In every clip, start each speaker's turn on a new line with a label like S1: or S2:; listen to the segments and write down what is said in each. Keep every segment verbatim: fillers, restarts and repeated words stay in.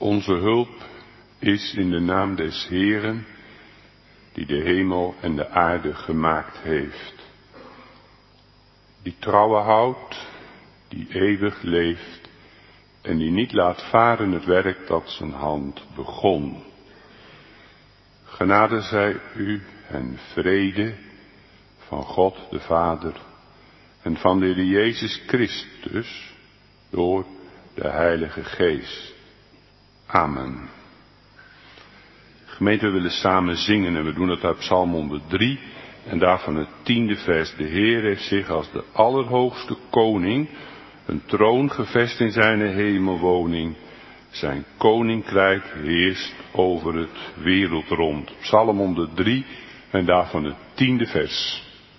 S1: Onze hulp is in de naam des Heeren, die de hemel en de aarde gemaakt heeft. Die trouwe houdt, die eeuwig leeft en die niet laat varen het werk dat zijn hand begon. Genade zij u en vrede van God de Vader en van de Heer Jezus Christus door de Heilige Geest. Amen. Gemeente, we willen samen zingen en we doen het uit Psalm honderddrie en daarvan het tiende vers. De Heer heeft zich als de allerhoogste koning een troon gevest in zijn hemelwoning. Zijn koninkrijk heerst over het wereldrond. Psalm honderddrie en daarvan het tiende vers.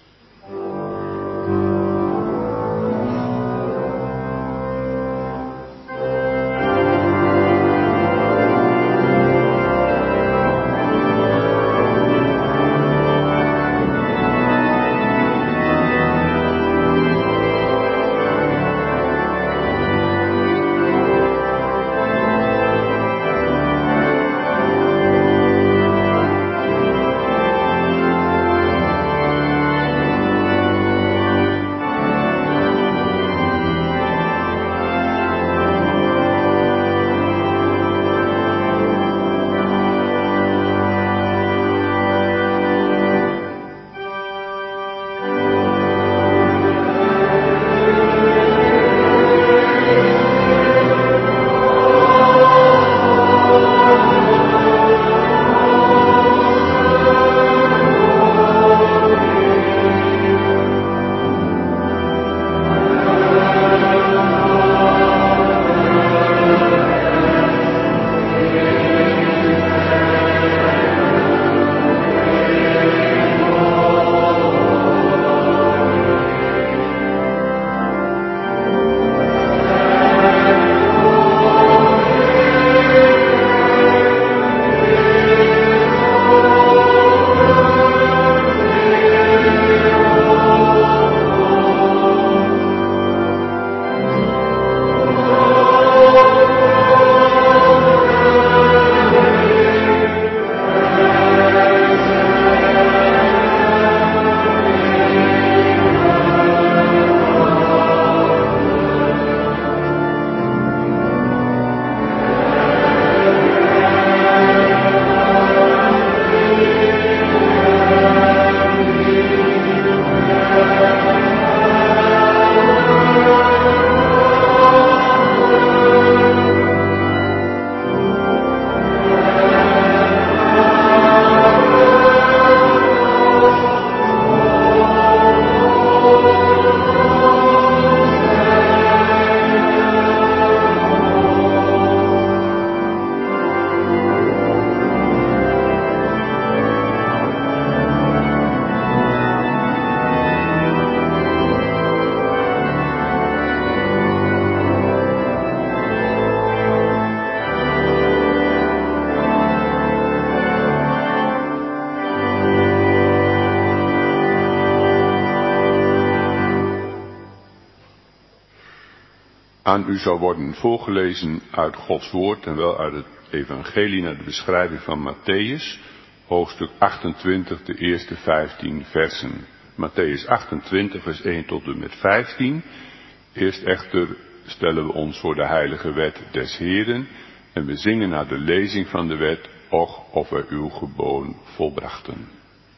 S1: Aan u zal worden voorgelezen uit Gods woord en wel uit het evangelie naar de beschrijving van Matthäus, hoofdstuk achtentwintig, de eerste vijftien versen. Matthäus achtentwintig, vers één tot en met vijftien. Eerst echter stellen we ons voor de heilige wet des Heeren en we zingen naar de lezing van de wet, och of wij uw geboden volbrachten.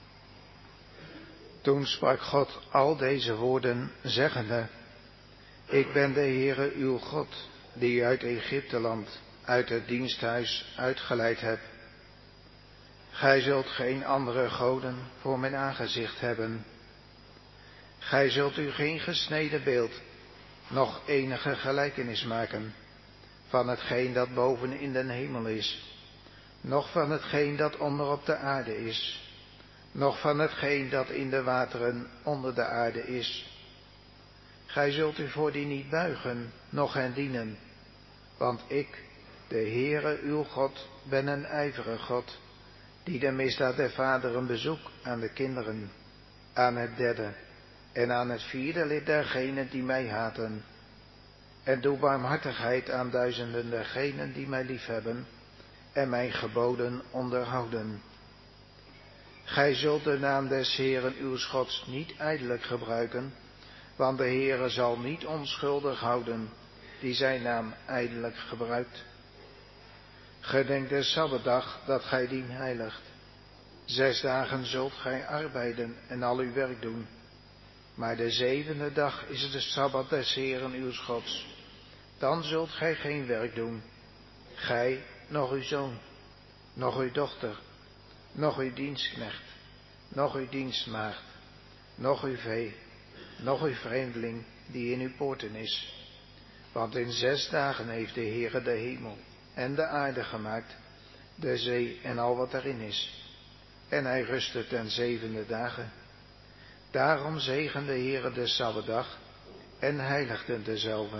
S2: Toen sprak God al deze woorden, zeggende: Ik ben de Heere uw God, die u uit Egypteland, uit het diensthuis uitgeleid hebt. Gij zult geen andere goden voor mijn aangezicht hebben. Gij zult u geen gesneden beeld, noch enige gelijkenis maken, van hetgeen dat boven in den hemel is, noch van hetgeen dat onder op de aarde is, noch van hetgeen dat in de wateren onder de aarde is. Gij zult u voor die niet buigen, noch hen dienen, want ik, de Heere uw God, ben een ijverige God, die de misdaad der vaderen bezoekt aan de kinderen, aan het derde en aan het vierde lid dergenen die mij haten, en doe barmhartigheid aan duizenden dergenen die mij liefhebben en mijn geboden onderhouden. Gij zult de naam des Heeren uws Gods niet ijdelijk gebruiken, want de Heere zal niet onschuldig houden die zijn naam ijdelijk gebruikt. Gedenk de Sabbatdag dat gij dien heiligt. Zes dagen zult gij arbeiden en al uw werk doen. Maar de zevende dag is de Sabbat des Heeren uws Gods. Dan zult gij geen werk doen, gij, noch uw zoon, noch uw dochter, noch uw dienstknecht, noch uw dienstmaagd, noch uw vee, noch uw vreemdeling die in uw poorten is. Want in zes dagen heeft de Heere de hemel en de aarde gemaakt, de zee en al wat erin is. En hij rustte ten zevende dagen. Daarom zegende de Heere de Sabbatdag en heiligde dezelve.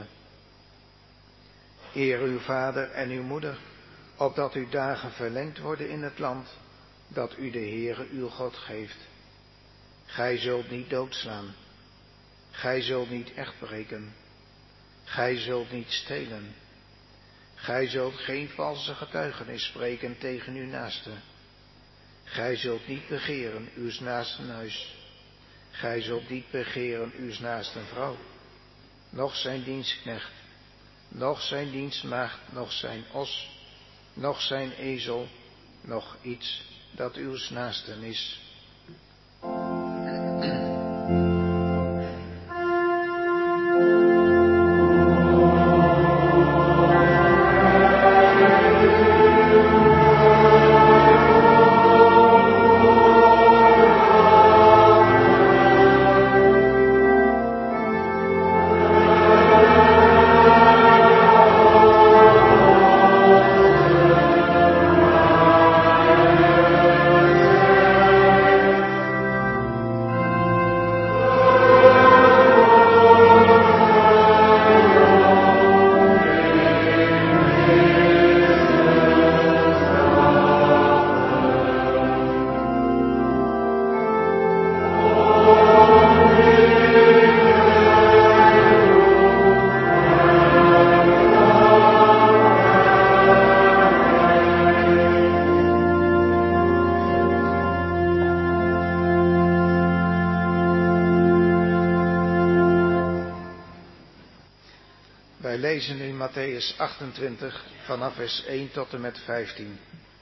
S2: Eer uw vader en uw moeder, opdat uw dagen verlengd worden in het land, dat u de Heere uw God geeft. Gij zult niet doodslaan. Gij zult niet echt breken. Gij zult niet stelen. Gij zult geen valse getuigenis spreken tegen uw naaste. Gij zult niet begeren uws naasten huis. Gij zult niet begeren uws naasten vrouw, noch zijn dienstknecht, noch zijn dienstmaagd, noch zijn os, noch zijn ezel, noch iets dat uws naasten is. Wij lezen in Mattheüs achtentwintig vanaf vers één tot en met vijftien.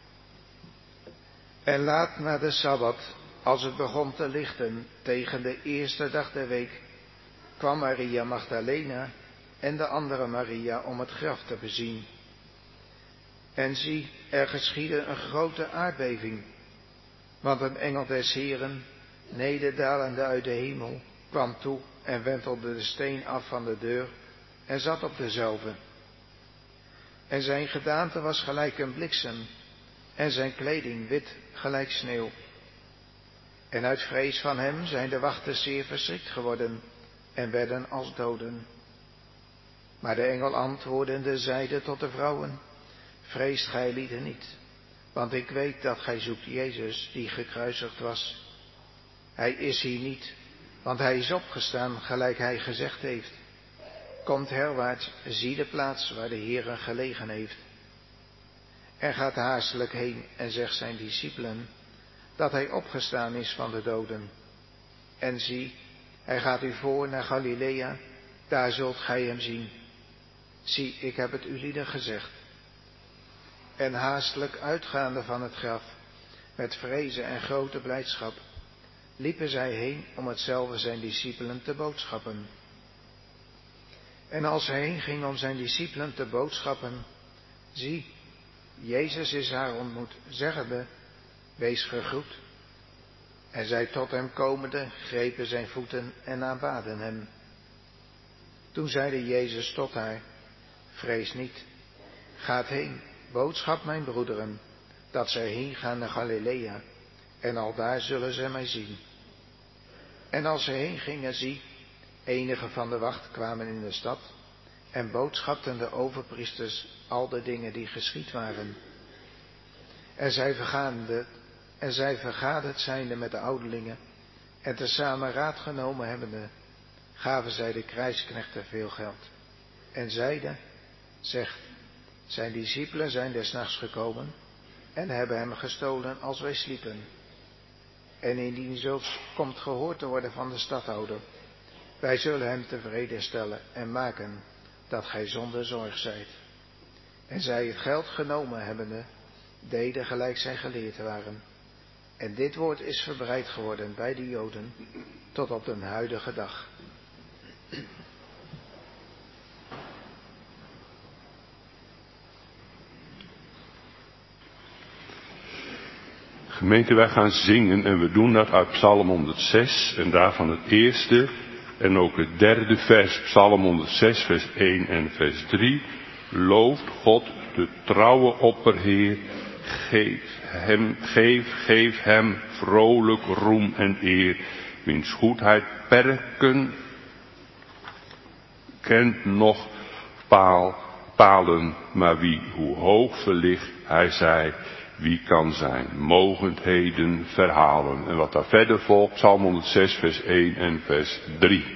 S2: En laat na de Sabbat, als het begon te lichten tegen de eerste dag der week, kwam Maria Magdalena en de andere Maria om het graf te bezien. En zie, er geschiedde een grote aardbeving, want een engel des Heeren, nederdalende uit de hemel, kwam toe en wentelde de steen af van de deur en zat op dezelve. En zijn gedaante was gelijk een bliksem, en zijn kleding wit gelijk sneeuw. En uit vrees van hem zijn de wachters zeer verschrikt geworden, en werden als doden. Maar de engel antwoordende zeide tot de vrouwen: Vreest gij lieden niet, want ik weet dat gij zoekt Jezus, die gekruisigd was. Hij is hier niet, want hij is opgestaan, gelijk hij gezegd heeft. Komt herwaarts, zie de plaats waar de Heere gelegen heeft. En gaat haastelijk heen en zegt zijn discipelen dat hij opgestaan is van de doden. En zie, hij gaat u voor naar Galilea, daar zult gij hem zien. Zie, ik heb het u lieden gezegd. En haastelijk uitgaande van het graf, met vrezen en grote blijdschap, liepen zij heen om hetzelfde zijn discipelen te boodschappen. En als hij heen ging om zijn discipelen te boodschappen, zie, Jezus is haar ontmoet, zeggende: Wees gegroet. En zij tot hem komende, grepen zijn voeten en aanbaden hem. Toen zeide Jezus tot haar: Vrees niet, gaat heen, boodschap mijn broederen, dat zij heen gaan naar Galilea, en aldaar zullen zij mij zien. En als ze heen gingen, zie, enigen van de wacht kwamen in de stad en boodschapten de overpriesters al de dingen die geschied waren. En zij vergaderd, en zij vergaderd zijnde met de ouderlingen en tezamen raad genomen hebbende, gaven zij de krijgsknechten veel geld en zeide, zegt, zijn discipelen zijn des nachts gekomen en hebben hem gestolen als wij sliepen. En indien zulks komt gehoord te worden van de stadhouder, wij zullen hem tevreden stellen en maken dat gij zonder zorg zijt. En zij het geld genomen hebbende, deden gelijk zij geleerd waren. En dit woord is verbreid geworden bij de Joden tot op den huidige dag.
S1: Gemeente, wij gaan zingen en we doen dat uit Psalm honderdzes en daarvan het eerste en ook het derde vers, Psalm honderdzes vers één en vers drie. Looft God de trouwe opperheer, geef hem, geef, geef hem vrolijk roem en eer, wiens goedheid perken kent nog paal, palen, maar wie hoe hoog verlicht hij zij, wie kan zijn mogendheden verhalen. En wat daar verder volgt, Psalm honderdzes vers één en vers drie.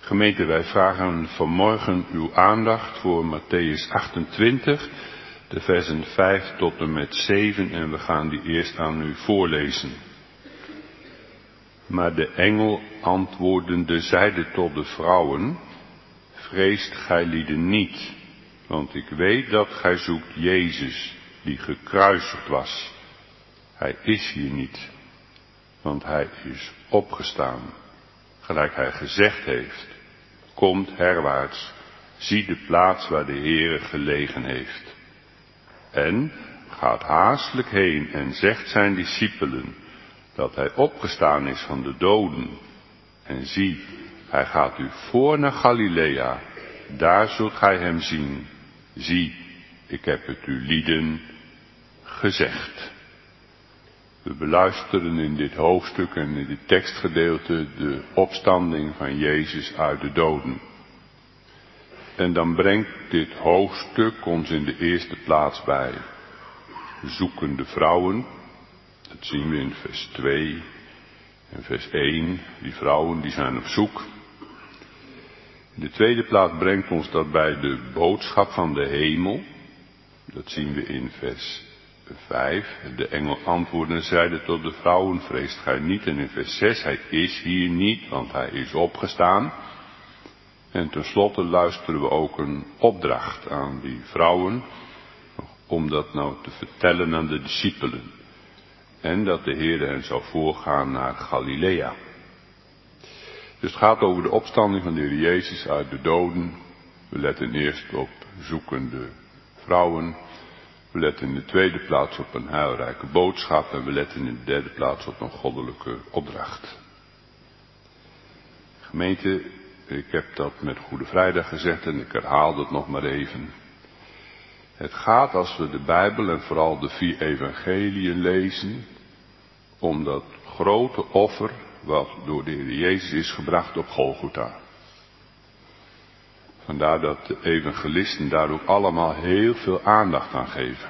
S1: Gemeente, wij vragen vanmorgen uw aandacht voor Mattheüs achtentwintig, de versen vijf tot en met zeven, en we gaan die eerst aan u voorlezen. Maar de engel antwoordende zeide tot de vrouwen: vreest gijlieden niet, want ik weet dat gij zoekt Jezus, die gekruisigd was. Hij is hier niet, want hij is opgestaan, gelijk hij gezegd heeft. Komt herwaarts, zie de plaats waar de Heere gelegen heeft. En gaat haastelijk heen en zegt zijn discipelen dat hij opgestaan is van de doden. En zie, hij gaat u voor naar Galilea, daar zult gij hem zien. Zie, ik heb het u lieden gezegd. We beluisteren in dit hoofdstuk en in dit tekstgedeelte de opstanding van Jezus uit de doden. En dan brengt dit hoofdstuk ons in de eerste plaats bij zoekende vrouwen. Dat zien we in vers twee en vers één. Die vrouwen die zijn op zoek. In de tweede plaats brengt ons dat bij de boodschap van de hemel. Dat zien we in vers vijf. De engel antwoordde en zeide tot de vrouwen: vreest gij niet. En in vers zes, hij is hier niet, want hij is opgestaan. En tenslotte luisteren we ook een opdracht aan die vrouwen, om dat nou te vertellen aan de discipelen. En dat de Heer hen zou voorgaan naar Galilea. Dus het gaat over de opstanding van de Heer Jezus uit de doden. We letten eerst op zoekende vrouwen. We letten in de tweede plaats op een heilrijke boodschap. En we letten in de derde plaats op een goddelijke opdracht. Gemeente, ik heb dat met Goede Vrijdag gezegd en ik herhaal dat nog maar even. Het gaat, als we de Bijbel en vooral de vier evangeliën lezen, om dat grote offer wat door de Heer Jezus is gebracht op Golgotha. Vandaar dat de evangelisten daar ook allemaal heel veel aandacht aan geven.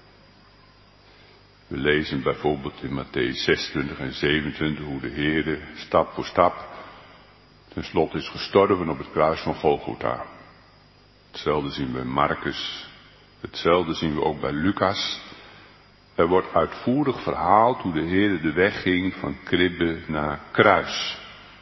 S1: We lezen bijvoorbeeld in Mattheüs zesentwintig en zevenentwintig hoe de Heer stap voor stap tenslotte is gestorven op het kruis van Golgotha. Hetzelfde zien we in Marcus. Hetzelfde zien we ook bij Lucas. Er wordt uitvoerig verhaald hoe de Heer de weg ging van kribbe naar kruis.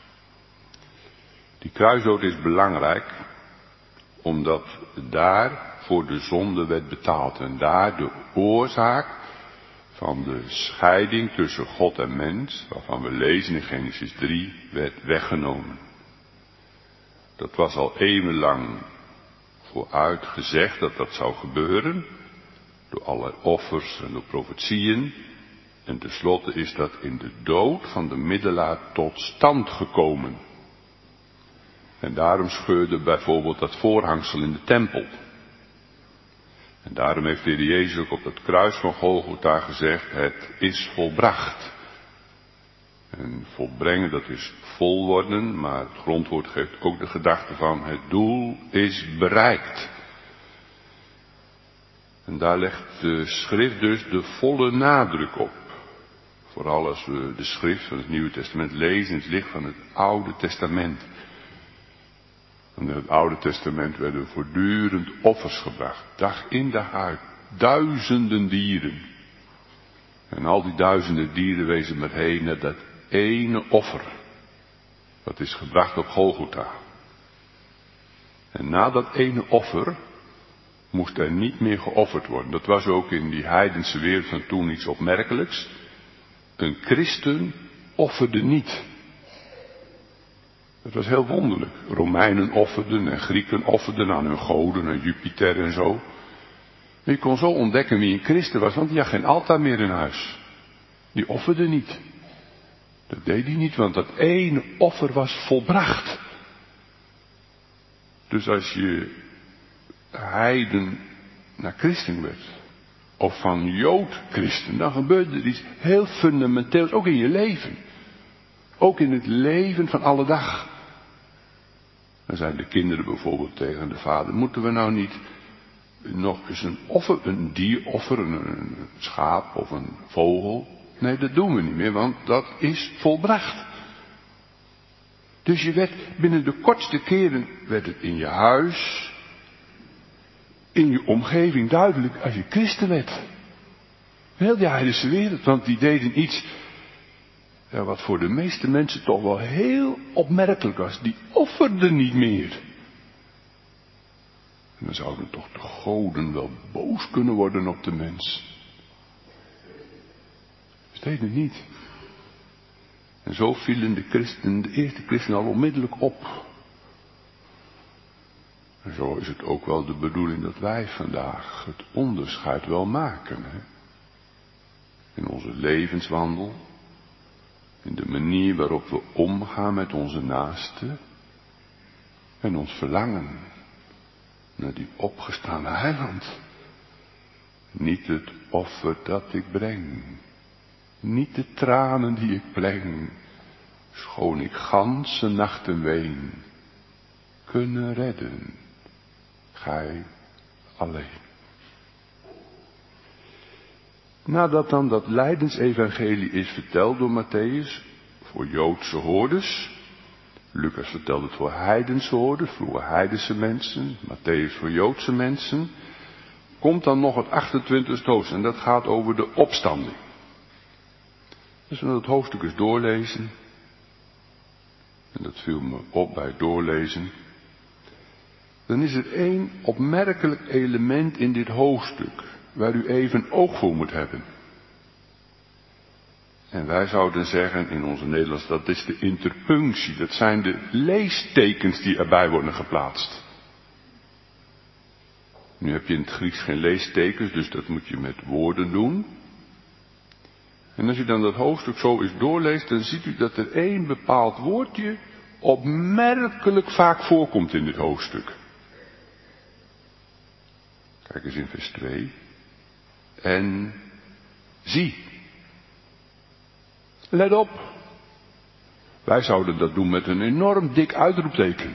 S1: Die kruisdood is belangrijk, omdat daar voor de zonde werd betaald. En daar de oorzaak van de scheiding tussen God en mens, waarvan we lezen in Genesis drie, werd weggenomen. Dat was al eeuwenlang vooruit gezegd dat dat zou gebeuren, door allerlei offers en door profetieën. En tenslotte is dat in de dood van de middelaar tot stand gekomen. En daarom scheurde bijvoorbeeld dat voorhangsel in de tempel. En daarom heeft de Heer Jezus ook op het kruis van Golgotha gezegd: het is volbracht. En volbrengen, dat is vol worden, maar het grondwoord geeft ook de gedachte van: het doel is bereikt. En daar legt de schrift dus de volle nadruk op. Vooral als we de schrift van het Nieuwe Testament lezen in het licht van het Oude Testament. En in het Oude Testament werden voortdurend offers gebracht, dag in dag uit, duizenden dieren. En al die duizenden dieren wezen maar heen naar dat ene offer, dat is gebracht op Golgotha. En na dat ene offer moest er niet meer geofferd worden. Dat was ook in die heidense wereld van toen iets opmerkelijks. Een christen offerde niet. Dat was heel wonderlijk. Romeinen offerden en Grieken offerden aan hun goden, aan Jupiter en zo. Maar je kon zo ontdekken wie een christen was, want die had geen altaar meer in huis. Die offerde niet. Dat deed hij niet, want dat ene offer was volbracht. Dus als je heiden naar christen werd, of van jood christen, dan gebeurde er iets heel fundamenteels, ook in je leven. Ook in het leven van alle dag. Dan zijn de kinderen bijvoorbeeld tegen de vader: moeten we nou niet nog eens een offer, een dier offeren, een schaap of een vogel? Nee, dat doen we niet meer, want dat is volbracht. Dus je werd binnen de kortste keren, werd het in je huis, in je omgeving duidelijk als je christen werd. Heel die heidense wereld, want die deden iets, ja, wat voor de meeste mensen toch wel heel opmerkelijk was. Die offerden niet meer. En dan zouden toch de goden wel boos kunnen worden op de mens. Ze deden het niet. En zo vielen de christenen, de eerste christenen al onmiddellijk op. En zo is het ook wel de bedoeling dat wij vandaag het onderscheid wel maken. Hè? In onze levenswandel. In de manier waarop we omgaan met onze naasten. En ons verlangen naar die opgestane heiland. Niet het offer dat ik breng. Niet de tranen die ik pleng. Schoon ik ganse nachten ween. Kunnen redden. Gij alleen. Nadat dan dat lijdensevangelie is verteld door Matthäus voor Joodse hoorders. Lucas vertelt het voor heidense hoorders, voor heidense mensen. Matthäus voor Joodse mensen. Komt dan nog het achtentwintigste hoofdstuk en dat gaat over de opstanding. Dus we dat hoofdstuk eens doorlezen. En dat viel me op bij het doorlezen. Dan is er één opmerkelijk element in dit hoofdstuk, waar u even oog voor moet hebben. En wij zouden zeggen in onze Nederlands, dat is de interpunctie. Dat zijn de leestekens die erbij worden geplaatst. Nu heb je in het Grieks geen leestekens, dus dat moet je met woorden doen. En als u dan dat hoofdstuk zo eens doorleest, dan ziet u dat er één bepaald woordje opmerkelijk vaak voorkomt in dit hoofdstuk. Kijk eens in vers twee. En zie. Let op. Wij zouden dat doen met een enorm dik uitroepteken.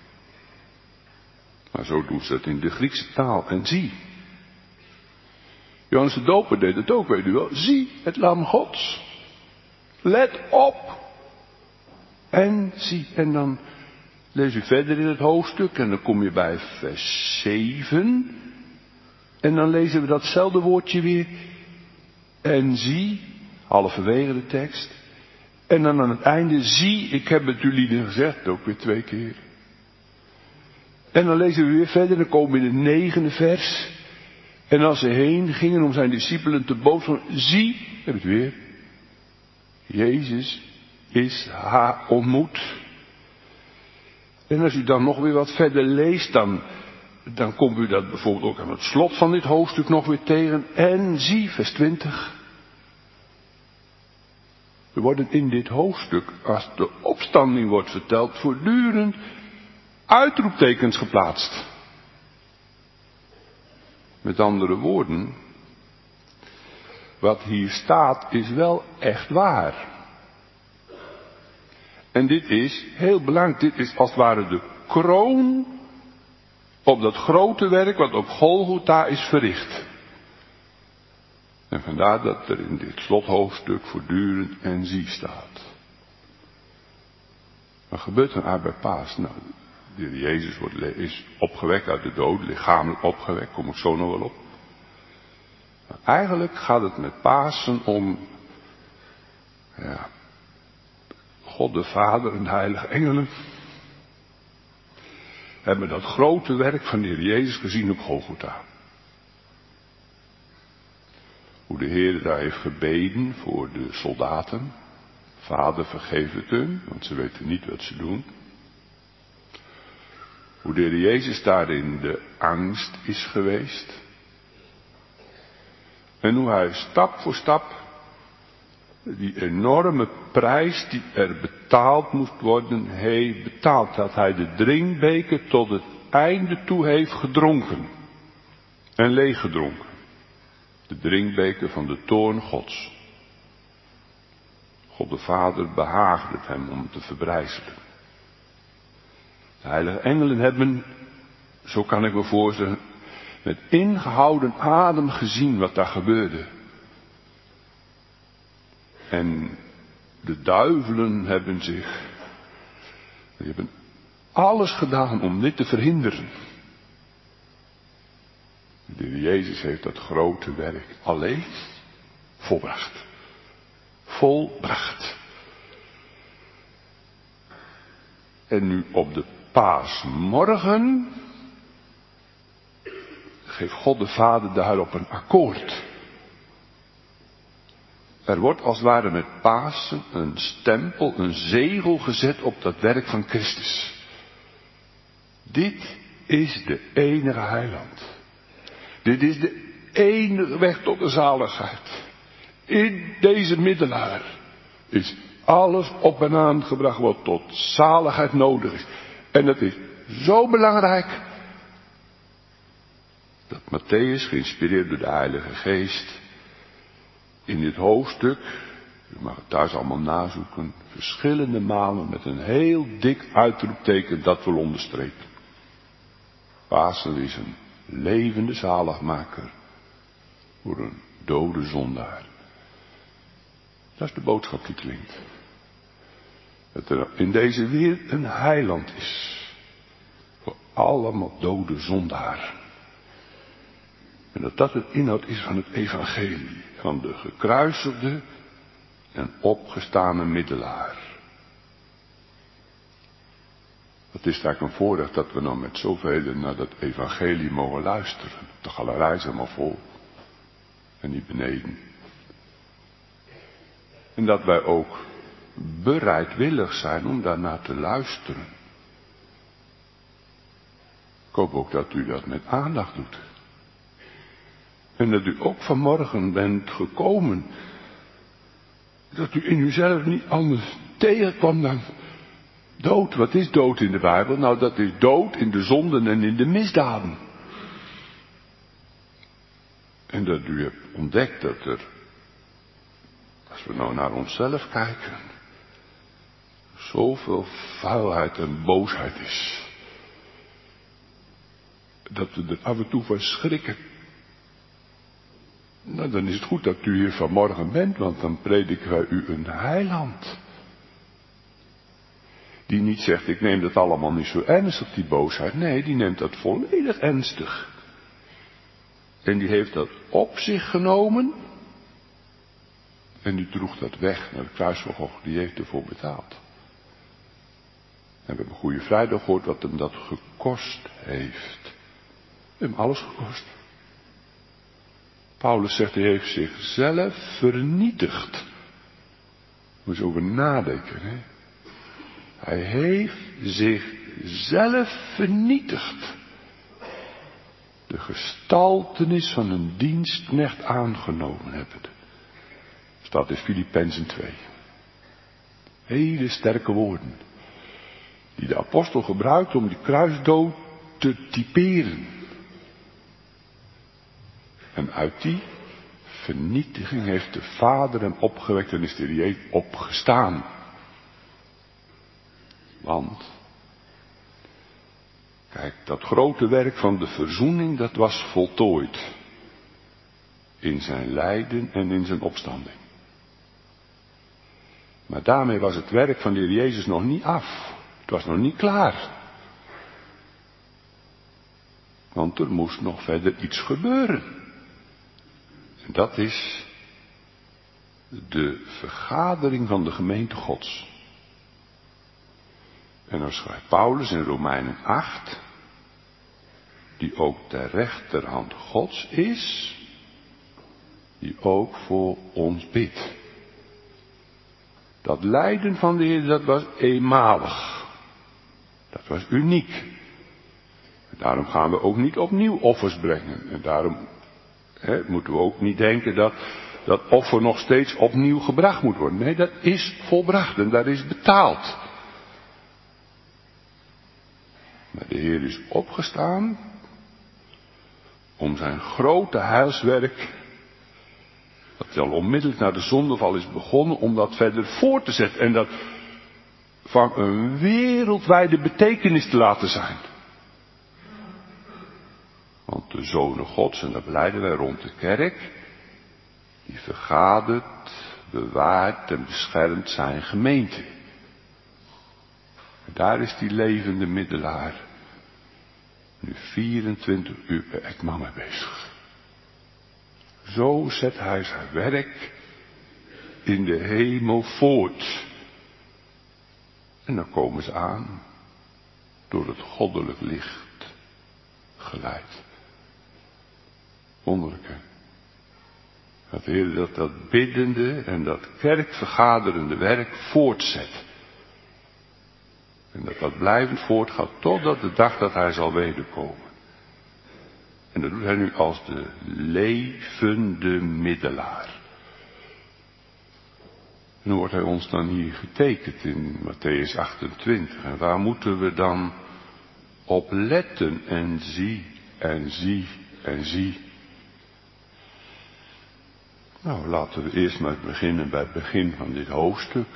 S1: Maar zo doen ze dat in de Griekse taal. En zie. Johannes de Doper deed het ook, weet u wel. Zie het lam Gods. Let op. En zie. En dan lees u verder in het hoofdstuk. En dan kom je bij vers zeven. En dan lezen we datzelfde woordje weer. En zie. Halverwege de tekst. En dan aan het einde. Zie. Ik heb het jullie gezegd. Ook weer twee keer. En dan lezen we weer verder. Dan komen we in het negende vers. En als ze heen gingen om zijn discipelen te boodschap, zie, heb het weer. Jezus is haar ontmoet. En als u dan nog weer wat verder leest, dan, dan komt u dat bijvoorbeeld ook aan het slot van dit hoofdstuk nog weer tegen. En zie, vers twintig. Er worden in dit hoofdstuk, als de opstanding wordt verteld, voortdurend uitroeptekens geplaatst. Met andere woorden, wat hier staat is wel echt waar. En dit is heel belangrijk, dit is als het ware de kroon op dat grote werk wat op Golgotha is verricht. En vandaar dat er in dit slothoofdstuk voortdurend en zie staat. Wat gebeurt er nou bij Paas? Nou, de Heer Jezus wordt, is opgewekt uit de dood, lichamelijk opgewekt, kom ik zo nog wel op. Maar eigenlijk gaat het met Pasen om, ja, God de Vader en de heilige engelen hebben dat grote werk van de Heer Jezus gezien op Golgotha. Hoe de Heer daar heeft gebeden voor de soldaten. Vader, vergeef het hun, want ze weten niet wat ze doen. Hoe de Heer Jezus daar in de angst is geweest. En hoe hij stap voor stap die enorme prijs die er betaald moest worden, heeft betaald. Dat hij de drinkbeker tot het einde toe heeft gedronken. En leeggedronken. De drinkbeker van de toorn Gods. God de Vader behaagde het hem om het te verbrijzelen. De heilige engelen hebben, zo kan ik me voorstellen, met ingehouden adem gezien wat daar gebeurde. En de duivelen hebben zich Die hebben alles gedaan om dit te verhinderen. De Heer Jezus heeft dat grote werk alleen volbracht. Volbracht. En nu op de paasmorgen geeft God de Vader daarop een akkoord. Er wordt als het ware met Pasen een stempel, een zegel gezet op dat werk van Christus. Dit is de enige heiland. Dit is de enige weg tot de zaligheid. In deze middelaar is alles op en aan gebracht wat tot zaligheid nodig is. En dat is zo belangrijk dat Mattheüs, geïnspireerd door de Heilige Geest, in dit hoofdstuk, u mag het thuis allemaal nazoeken, verschillende malen met een heel dik uitroepteken dat wil onderstrepen. Pasen is een levende zaligmaker voor een dode zondaar. Dat is de boodschap die klinkt. Dat er in deze wereld een heiland is voor allemaal dode zondaren. En dat dat het inhoud is van het evangelie. Van de gekruisigde en opgestane middelaar. Het is eigenlijk een voorrecht dat we nou met zoveel naar dat evangelie mogen luisteren. De galerij is helemaal vol. En niet beneden. En dat wij ook bereidwillig zijn om daarnaar te luisteren. Ik hoop ook dat u dat met aandacht doet. En dat u ook vanmorgen bent gekomen. Dat u in uzelf niet anders tegenkwam dan dood. Wat is dood in de Bijbel? Nou, dat is dood in de zonden en in de misdaden. En dat u hebt ontdekt dat er, als we nou naar onszelf kijken, zoveel vuilheid en boosheid is. Dat we er af en toe van schrikken. Nou, dan is het goed dat u hier vanmorgen bent, want dan prediken wij u een heiland. Die niet zegt, ik neem dat allemaal niet zo ernstig, die boosheid. Nee, die neemt dat volledig ernstig. En die heeft dat op zich genomen. En die droeg dat weg naar de kruis van God. Die heeft ervoor betaald. En we hebben Goede Vrijdag gehoord wat hem dat gekost heeft. Hem alles gekost. Paulus zegt, hij heeft zichzelf vernietigd. Moet je over nadenken, hè. Hij heeft zichzelf vernietigd. De gestaltenis van een dienstknecht aangenomen hebben. Staat in Filippenzen twee. Hele sterke woorden. Die de apostel gebruikt om die kruisdood te typeren. En uit die vernietiging heeft de Vader hem opgewekt en is de Heer opgestaan. Want, kijk, dat grote werk van de verzoening, dat was voltooid. In zijn lijden en in zijn opstanding. Maar daarmee was het werk van de Heer Jezus nog niet af. Het was nog niet klaar. Want er moest nog verder iets gebeuren. En dat is de vergadering van de gemeente Gods. En dan schrijft Paulus in Romeinen acht, die ook de rechterhand Gods is, die ook voor ons bidt. Dat lijden van de Heer, dat was eenmalig. Dat was uniek. En daarom gaan we ook niet opnieuw offers brengen. En daarom hè, moeten we ook niet denken dat dat offer nog steeds opnieuw gebracht moet worden. Nee, dat is volbracht en dat is betaald. Maar de Heer is opgestaan om zijn grote heilswerk, dat al onmiddellijk na de zondeval is begonnen, om dat verder voort te zetten. En dat van een wereldwijde betekenis te laten zijn. Want de zonen Gods, en dat belijden wij rond de kerk, die vergadert, bewaart en beschermt zijn gemeente. En daar is die levende middelaar nu vierentwintig uur per etmaal mee bezig. Zo zet hij zijn werk in de hemel voort. En dan komen ze aan, door het goddelijk licht geleid. Wonderlijk, hè? Dat de Heer dat, dat biddende en dat kerkvergaderende werk voortzet. En dat dat blijvend voortgaat totdat de dag dat hij zal wederkomen. En dat doet hij nu als de levende middelaar. En hoe wordt hij ons dan hier getekend in Matthäus achtentwintig? En waar moeten we dan op letten? En zie, en zie, en zie. Nou, laten we eerst maar beginnen bij het begin van dit hoofdstuk.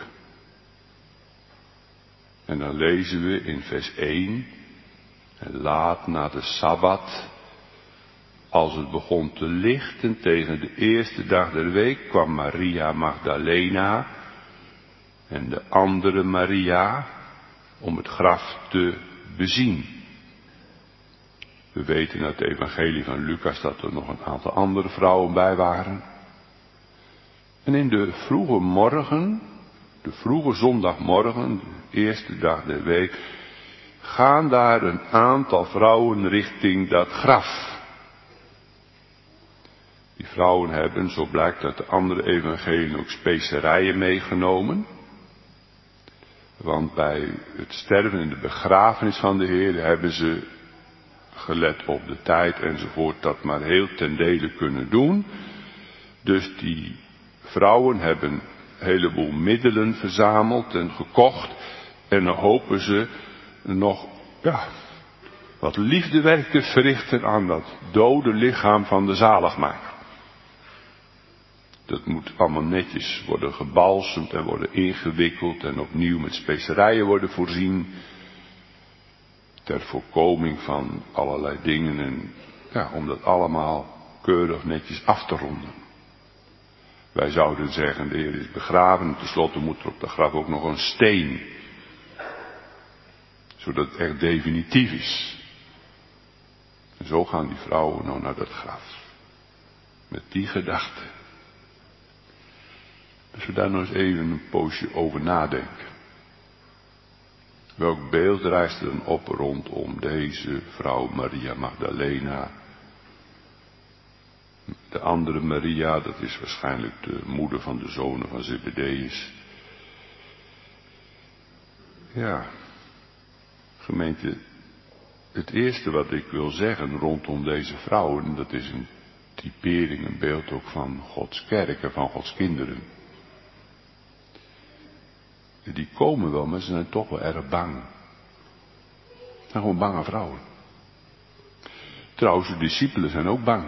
S1: En dan lezen we in vers één. En laat na de Sabbat, als het begon te lichten tegen de eerste dag der week, kwam Maria Magdalena en de andere Maria om het graf te bezien. We weten uit het evangelie van Lucas dat er nog een aantal andere vrouwen bij waren. En in de vroege morgen, de vroege zondagmorgen, de eerste dag der week, gaan daar een aantal vrouwen richting dat graf. Die vrouwen hebben, zo blijkt uit de andere evangeliën, ook specerijen meegenomen. Want bij het sterven en de begrafenis van de Heer hebben ze, gelet op de tijd enzovoort, dat maar heel ten dele kunnen doen. Dus die vrouwen hebben een heleboel middelen verzameld en gekocht. En dan hopen ze nog, ja, wat liefdewerk te verrichten aan dat dode lichaam van de zaligmaker. Dat moet allemaal netjes worden gebalsemd en worden ingewikkeld en opnieuw met specerijen worden voorzien. Ter voorkoming van allerlei dingen en ja, om dat allemaal keurig netjes af te ronden. Wij zouden zeggen, de Heer is begraven en tenslotte moet er op de graf ook nog een steen. Zodat het echt definitief is. En zo gaan die vrouwen nou naar dat graf. Met die gedachte. Als we daar nog eens even een poosje over nadenken. Welk beeld rijst er dan op rondom deze vrouw Maria Magdalena? De andere Maria, dat is waarschijnlijk de moeder van de zonen van Zebedeus. Ja, gemeente, het eerste wat ik wil zeggen rondom deze vrouwen, dat is een typering, een beeld ook van Gods kerk en van Gods kinderen. Die komen wel, maar ze zijn toch wel erg bang. Ze zijn gewoon bange vrouwen. Trouwens, de discipelen zijn ook bang.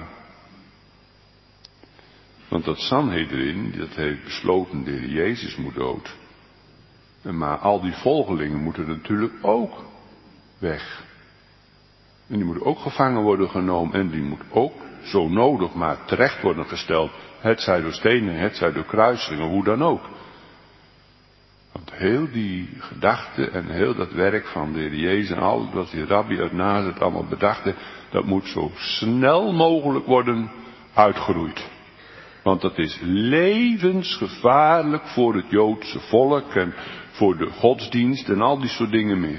S1: Want dat Sanhedrin, dat heeft besloten, de Heer Jezus moet dood. Maar al die volgelingen moeten natuurlijk ook weg. En die moeten ook gevangen worden genomen. En die moet ook zo nodig maar terecht worden gesteld. Het zij door stenen, het zij door kruisingen, hoe dan ook. Want heel die gedachten en heel dat werk van de Heer Jezus en al wat die rabbi uit Nazareth allemaal bedachten, dat moet zo snel mogelijk worden uitgeroeid. Want dat is levensgevaarlijk voor het Joodse volk en voor de godsdienst en al die soort dingen meer.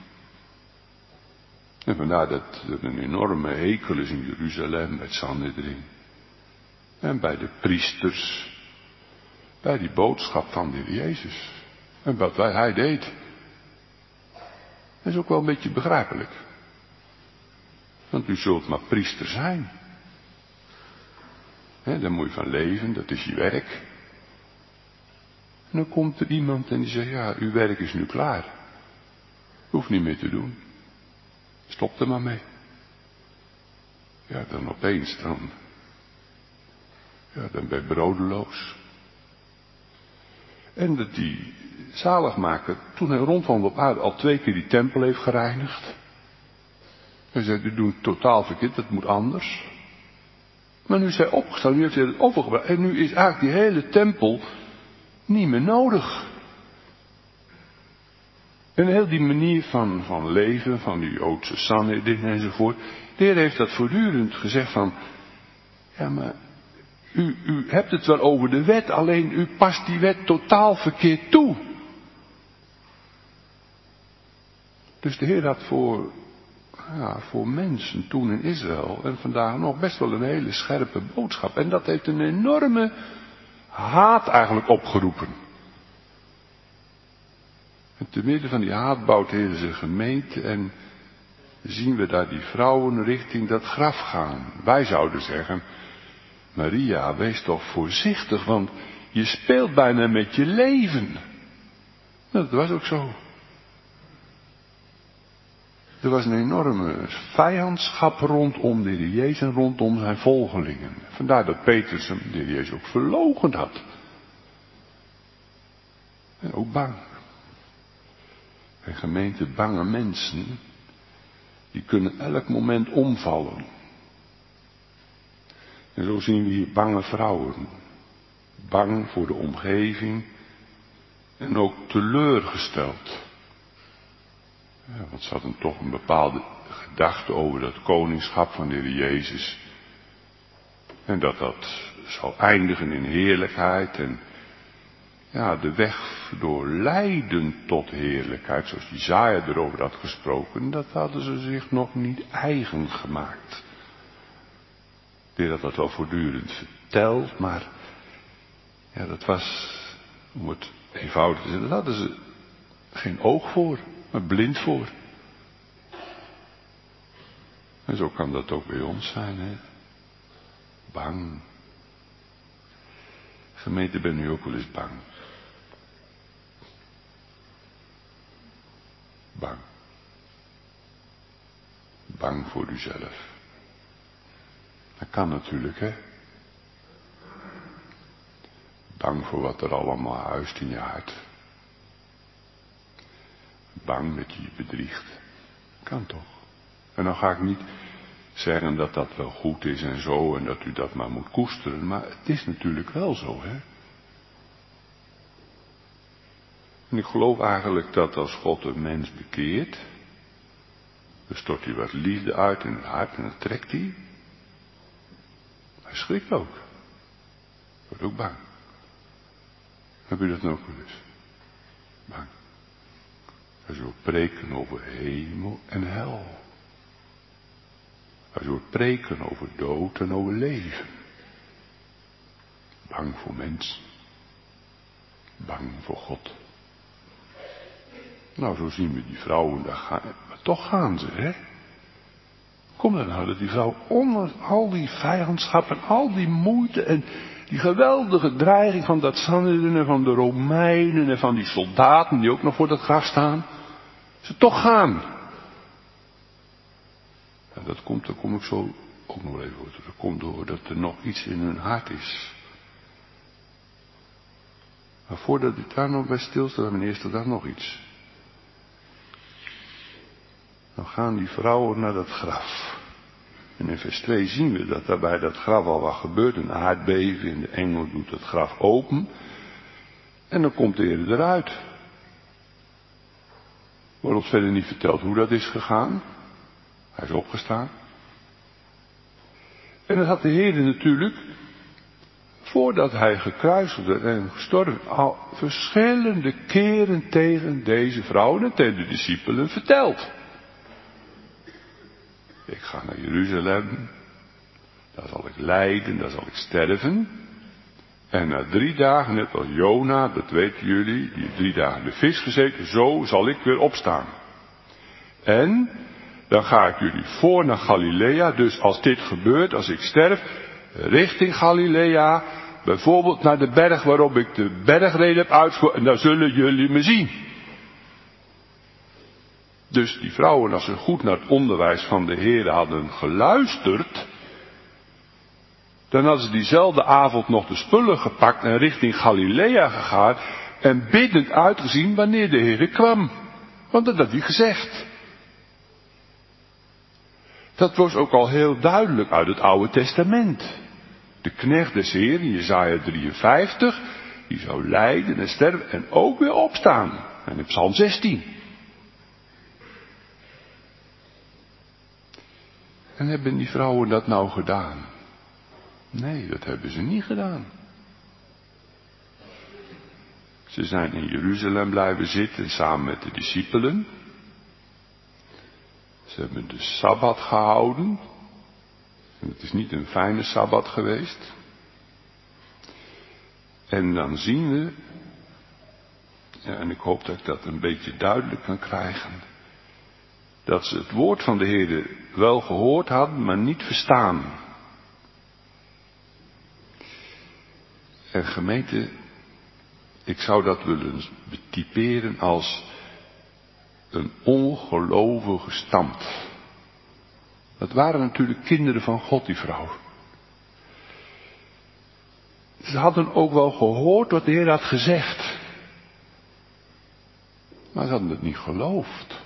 S1: En vandaar dat er een enorme hekel is in Jeruzalem bij het Sanhedrin. En bij de priesters. Bij die boodschap van de Heer Jezus. En wat hij deed. Dat is ook wel een beetje begrijpelijk. Want u zult maar priester zijn. He, daar moet je van leven, dat is je werk. En dan komt er iemand en die zegt, ja, uw werk is nu klaar. Hoeft niet meer te doen. Stop er maar mee. Ja, dan opeens, dan, ja, dan ben je brodeloos. En dat die zaligmaker, toen hij rondwandelde op aarde, al twee keer die tempel heeft gereinigd. Hij zei, u doet het totaal verkeerd, dat moet anders. Maar nu is hij opgestaan, nu heeft hij het overgebracht. En nu is eigenlijk die hele tempel niet meer nodig. En heel die manier van, van leven, van die Joodse Sanhedrin enzovoort. De Heer heeft dat voortdurend gezegd van, ja maar, u, u hebt het wel over de wet, alleen u past die wet totaal verkeerd toe. Dus de Heer had voor, ja, voor mensen toen in Israël en vandaag nog best wel een hele scherpe boodschap. En dat heeft een enorme haat eigenlijk opgeroepen. En te midden van die haat bouwt de Heer zijn gemeente en zien we daar die vrouwen richting dat graf gaan. Wij zouden zeggen, Maria, wees toch voorzichtig, want je speelt bijna met je leven. Nou, dat was ook zo. Er was een enorme vijandschap rondom de Heer Jezus en rondom zijn volgelingen. Vandaar dat Petrus hem de Heer Jezus ook verloochend had. En ook bang. En gemeente, bange mensen, die kunnen elk moment omvallen. En zo zien we hier bange vrouwen. Bang voor de omgeving en ook teleurgesteld. Ja, want ze hadden toch een bepaalde gedachte over dat koningschap van de Heer Jezus. En dat dat zou eindigen in heerlijkheid. En ja, de weg door lijden tot heerlijkheid, zoals Jesaja erover had gesproken, dat hadden ze zich nog niet eigen gemaakt. De Heer had dat wel voortdurend verteld, maar ja, dat was, om het eenvoudig te zeggen, daar hadden ze geen oog voor. Maar blind voor. En zo kan dat ook bij ons zijn, hè. Bang. Gemeente, ben u ook wel eens bang? Bang. Bang voor uzelf. Dat kan natuurlijk, hè. Bang voor wat er allemaal huist in je hart. Bang dat je je bedriegt. Kan toch. En dan ga ik niet zeggen dat dat wel goed is en zo en dat u dat maar moet koesteren. Maar het is natuurlijk wel zo, hè. En ik geloof eigenlijk dat als God een mens bekeert, dan stort hij wat liefde uit in het hart en dat trekt hij. Hij schrikt ook. Wordt ook bang. Heb u dat nog wel eens? Bang. Hij zult preken over hemel en hel. Hij zult preken over dood en over leven. Bang voor mensen. Bang voor God. Nou, zo zien we die vrouwen daar gaan. Maar toch gaan ze, hè. Kom dan nou dat die vrouw onder al die vijandschap en al die moeite en die geweldige dreiging van dat Sanhedrin en van de Romeinen en van die soldaten die ook nog voor dat graf staan, ze toch gaan. En dat komt, daar kom ik zo ook nog even over. Dat komt door dat er nog iets in hun hart is. Maar voordat ik daar nog bij stilsta, mijn eerste dag nog iets. Dan gaan die vrouwen naar dat graf. En in vers twee zien we dat daar bij dat graf al wat gebeurt. Een aardbeving en de engel doet het graf open. En dan komt de Heer eruit. Wordt ons verder niet verteld hoe dat is gegaan. Hij is opgestaan. En dat had de Heer natuurlijk, voordat hij gekruisigd werd en gestorven, al verschillende keren tegen deze vrouwen en tegen de discipelen verteld. Ik ga naar Jeruzalem, daar zal ik lijden, daar zal ik sterven. En na drie dagen, net als Jona, dat weten jullie, die drie dagen in de vis gezeten, zo zal ik weer opstaan. En dan ga ik jullie voor naar Galilea, dus als dit gebeurt, als ik sterf, richting Galilea, bijvoorbeeld naar de berg waarop ik de bergreden heb uitgevoerd, en daar zullen jullie me zien. Dus die vrouwen, als ze goed naar het onderwijs van de Heer hadden geluisterd, dan hadden ze diezelfde avond nog de spullen gepakt en richting Galilea gegaan en biddend uitgezien wanneer de Heer kwam. Want dat had hij gezegd. Dat was ook al heel duidelijk uit het Oude Testament. De knecht des Heeren, Jesaja drieënvijftig, die zou lijden en sterven en ook weer opstaan. En in Psalm zestien. En hebben die vrouwen dat nou gedaan? Nee, dat hebben ze niet gedaan. Ze zijn in Jeruzalem blijven zitten samen met de discipelen. Ze hebben de Sabbat gehouden. En het is niet een fijne Sabbat geweest. En dan zien we, ja, en ik hoop dat ik dat een beetje duidelijk kan krijgen, dat ze het woord van de Heer wel gehoord hadden, maar niet verstaan. En gemeente, ik zou dat willen betyperen als een ongelovige stand. Dat waren natuurlijk kinderen van God, die vrouw. Ze hadden ook wel gehoord wat de Heer had gezegd. Maar ze hadden het niet geloofd.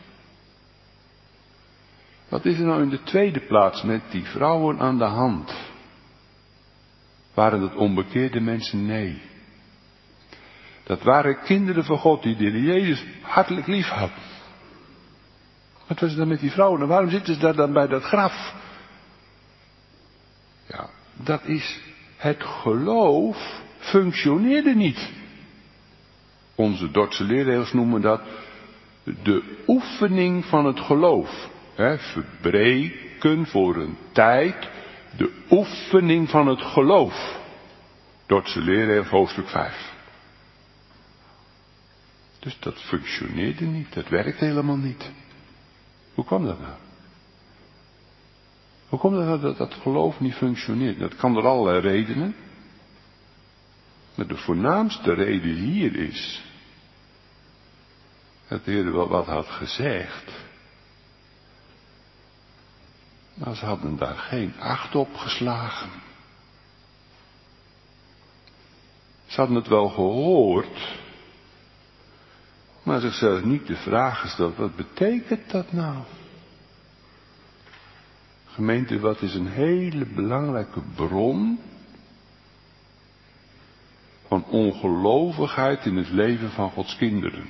S1: Wat is er nou in de tweede plaats met die vrouwen aan de hand? Waren dat onbekeerde mensen? Nee. Dat waren kinderen van God die de Heer Jezus hartelijk lief hadden. Wat was er dan met die vrouwen? En waarom zitten ze daar dan bij dat graf? Ja, dat is, het geloof functioneerde niet. Onze Dordtse leerregels noemen dat de oefening van het geloof. He, verbreken voor een tijd de oefening van het geloof. Dordtse leerregels hoofdstuk vijf. Dus dat functioneerde niet, dat werkt helemaal niet. Hoe kwam dat nou? Hoe komt het nou dat dat geloof niet functioneert? Dat kan door allerlei redenen. Maar de voornaamste reden hier is dat de Heer wel wat had gezegd. Maar ze hadden daar geen acht op geslagen. Ze hadden het wel gehoord, maar zichzelf niet de vraag gesteld, wat betekent dat nou? Gemeente, wat is een hele belangrijke bron van ongelovigheid in het leven van Gods kinderen?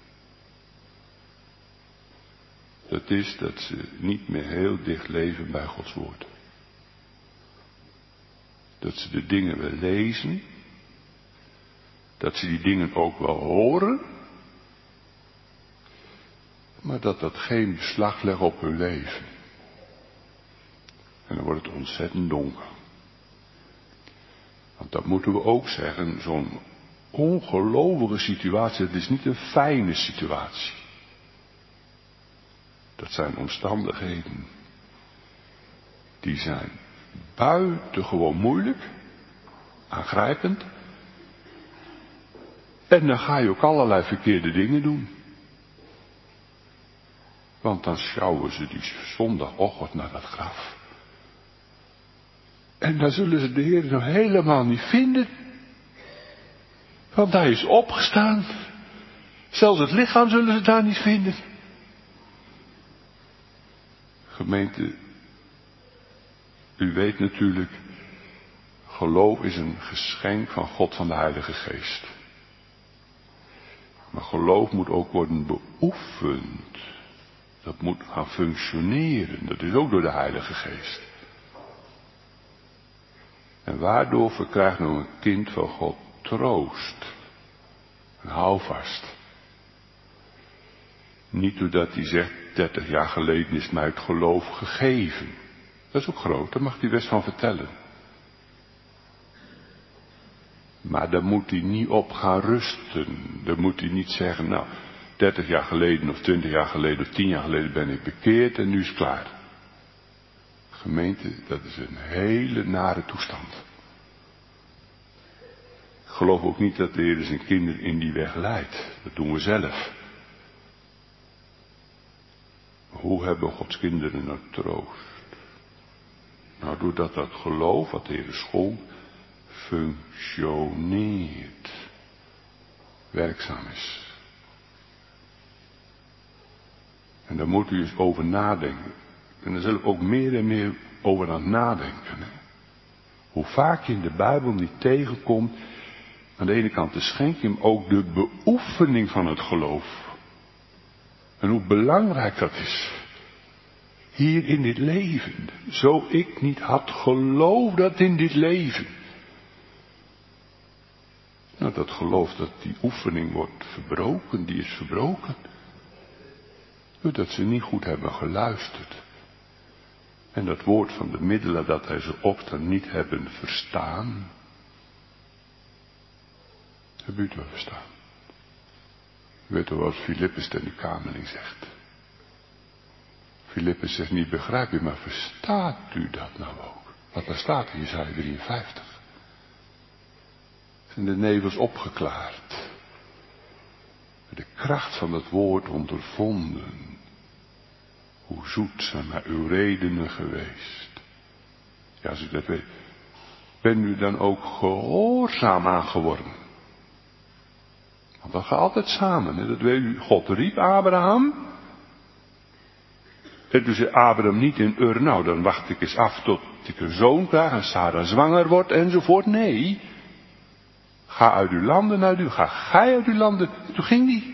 S1: Dat is dat ze niet meer heel dicht leven bij Gods woord. Dat ze de dingen wel lezen. Dat ze die dingen ook wel horen. Maar dat dat geen beslag legt op hun leven. En dan wordt het ontzettend donker. Want dat moeten we ook zeggen, zo'n ongelovige situatie, het is niet een fijne situatie. Dat zijn omstandigheden. Die zijn buitengewoon moeilijk, aangrijpend. En dan ga je ook allerlei verkeerde dingen doen. Want dan sjouwen ze die zondagochtend naar dat graf. En dan zullen ze de Heer nog helemaal niet vinden. Want hij is opgestaan. Zelfs het lichaam zullen ze daar niet vinden. Gemeente, u weet natuurlijk, geloof is een geschenk van God van de Heilige Geest. Maar geloof moet ook worden beoefend. Dat moet gaan functioneren. Dat is ook door de Heilige Geest. En waardoor verkrijgt nou een kind van God troost. Een houvast. Niet doordat hij zegt, dertig jaar geleden is mij het geloof gegeven. Dat is ook groot, daar mag hij best van vertellen. Maar daar moet hij niet op gaan rusten. Daar moet hij niet zeggen, nou, dertig jaar geleden of twintig jaar geleden of tien jaar geleden ben ik bekeerd en nu is het klaar. Gemeente, dat is een hele nare toestand. Ik geloof ook niet dat de Heer zijn kinderen in die weg leidt. Dat doen we zelf. Hoe hebben Gods kinderen nou troost? Nou, doordat dat geloof, wat de Heer schonk, functioneert. Werkzaam is. En daar moet u eens over nadenken. En daar zal ik ook meer en meer over aan het nadenken. Hè? Hoe vaak je in de Bijbel niet tegenkomt, aan de ene kant de schenk je hem ook de beoefening van het geloof. En hoe belangrijk dat is. hier in dit leven. Zo ik niet had geloofd dat in dit leven. Nou, dat geloof dat die oefening wordt verbroken, die is verbroken. Doordat ze niet goed hebben geluisterd. En dat woord van de middelen dat hij ze opstaan niet hebben verstaan. Heb u het wel verstaan? U weet toch wat Filippus ten de Kamerling zegt. Filippus zegt niet begrijp u, maar verstaat u dat nou ook? Wat daar staat in Jesaja drieënvijftig. Zijn de nevels opgeklaard. De kracht van het woord ondervonden. Hoe zoet zijn maar uw redenen geweest. Ja, als u dat weet. Ben u dan ook gehoorzaam aan geworden? Want dat gaat altijd samen. Hè? Dat weet u. God riep Abraham. En toen zei Abraham niet in Ur. Nou, dan wacht ik eens af tot ik een zoon krijg. En Sarah zwanger wordt enzovoort. Nee. Ga uit uw landen naar u. Ga gij uit uw landen. En toen ging die.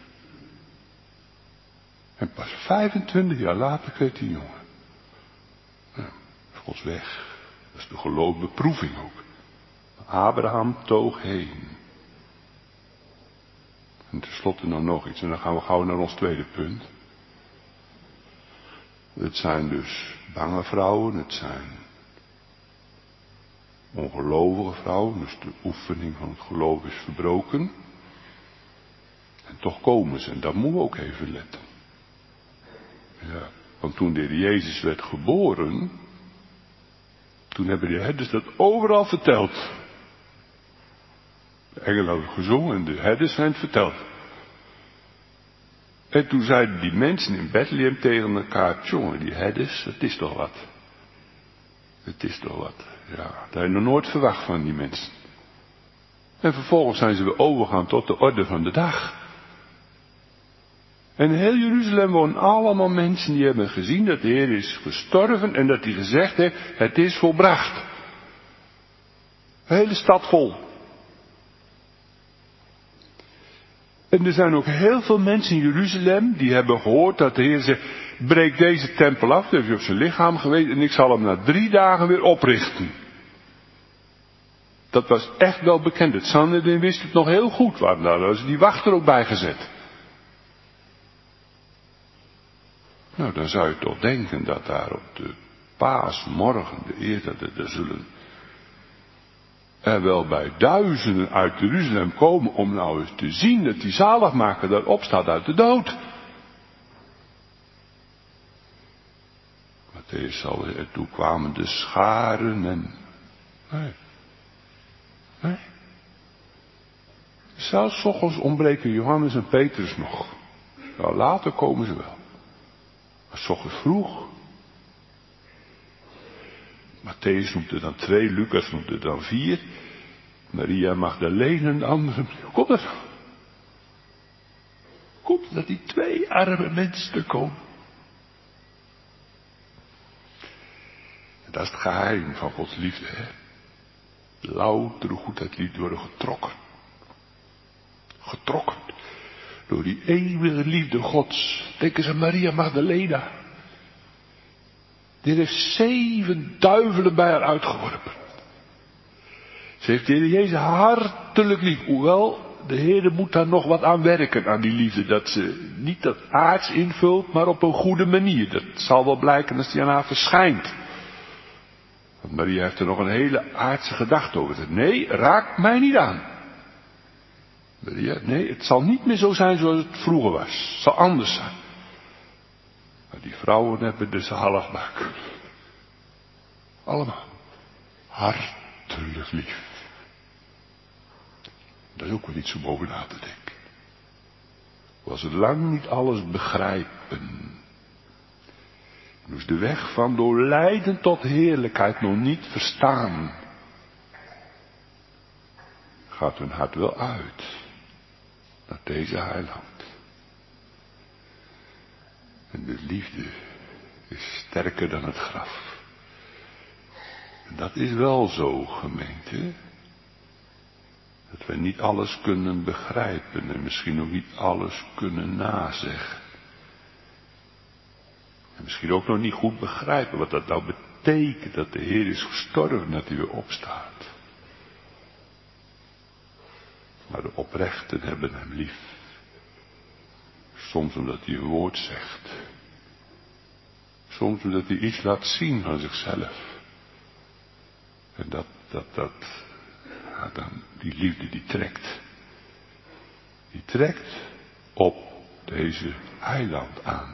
S1: En pas vijfentwintig jaar later kreeg die jongen. Nou, Gods weg. Dat is de geloofbeproeving ook. Abraham toog heen. En tenslotte nou nog iets. En dan gaan we gauw naar ons tweede punt. Het zijn dus bange vrouwen. Het zijn ongelovige vrouwen. Dus de oefening van het geloof is verbroken. En toch komen ze. En daar moeten we ook even letten. Ja, want toen de Heer Jezus werd geboren, toen hebben de herders dat overal verteld. De engelen hadden gezongen en de herders zijn het verteld. En toen zeiden die mensen in Bethlehem tegen elkaar, jongen, die herders, het is toch wat. Het is toch wat. Ja, dat heb je nog nooit verwacht van die mensen. En vervolgens zijn ze weer overgegaan tot de orde van de dag. En in heel Jeruzalem wonen allemaal mensen die hebben gezien dat de Heer is gestorven en dat hij gezegd heeft, het is volbracht. De hele stad vol. En er zijn ook heel veel mensen in Jeruzalem die hebben gehoord dat de Heer zegt, breek deze tempel af, dat heeft hij op zijn lichaam geweest en ik zal hem na drie dagen weer oprichten. Dat was echt wel bekend. Het Sanhedrin wist het nog heel goed, waar daar was die wacht er ook bij gezet. Nou, dan zou je toch denken dat daar op de paasmorgen, de eerste, dat er zullen er wel bij duizenden uit Jeruzalem komen om nou eens te zien dat die zaligmaker daar opstaat uit de dood. Mattheüs zal er toe kwamen de scharen en... Nee. Nee. Zelfs 's ochtends ontbreken Johannes en Petrus nog. Nou, later komen ze wel. Maar 's ochtends vroeg. Mattheüs noemt er dan twee, Lucas noemt er dan vier. Maria Magdalene en de anderen. Hoe komt dat? Hoe komt dat die twee arme mensen er komen? En dat is het geheim van Gods liefde, hè. Louter goedheid liet worden getrokken. Getrokken. Door die eeuwige liefde Gods. Denk eens aan Maria Magdalena. Die heeft zeven duivelen bij haar uitgeworpen. Ze heeft de Heer Jezus hartelijk lief. Hoewel, de Heer moet daar nog wat aan werken, aan die liefde. Dat ze niet dat aards invult, maar op een goede manier. Dat zal wel blijken als die aan haar verschijnt. Want Maria heeft er nog een hele aardse gedachte over. Nee, raak mij niet aan. Maria, nee, het zal niet meer zo zijn zoals het vroeger was. Het zal anders zijn. Maar die vrouwen hebben de zaligmaker. Allemaal. Hartelijk lief. Dat is ook wel iets om over na te denken. Hoewel ze lang niet alles begrijpen. Dus de weg van door lijden tot heerlijkheid nog niet verstaan. Gaat hun hart wel uit. Naar deze heiland. En de liefde is sterker dan het graf. En dat is wel zo, gemeente. Dat we niet alles kunnen begrijpen en misschien ook niet alles kunnen nazeggen. En misschien ook nog niet goed begrijpen wat dat nou betekent, dat de Heer is gestorven, dat hij weer opstaat. Maar de oprechten hebben hem lief. Soms omdat hij een woord zegt. Soms omdat hij iets laat zien van zichzelf. En dat, dat, dat, ja, dan, die liefde die trekt. Die trekt op deze eiland aan.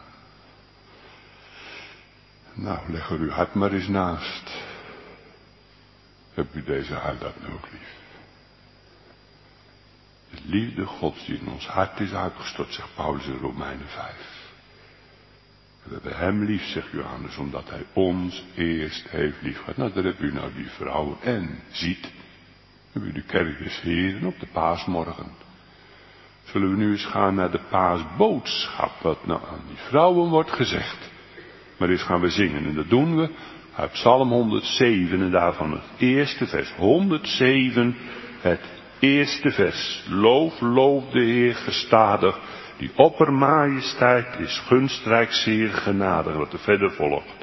S1: Nou, leg er uw hart maar eens naast. Hebt u deze eiland nou ook lief? De liefde Gods die in ons hart is uitgestort, zegt Paulus in Romeinen vijf. We hebben hem lief, zegt Johannes, omdat hij ons eerst heeft liefgehad. Nou, daar heb u nou die vrouwen en ziet. Hebben u de kerk des Heren op de paasmorgen. Zullen we nu eens gaan naar de paasboodschap, wat nou aan die vrouwen wordt gezegd. Maar eerst gaan we zingen en dat doen we uit Psalm honderdzeven en daarvan het eerste vers. honderdzeven, het eerste vers. Loof, loof de Heer gestadig, die oppermajesteit is gunstrijk zeer genadig, wat er verder volgt.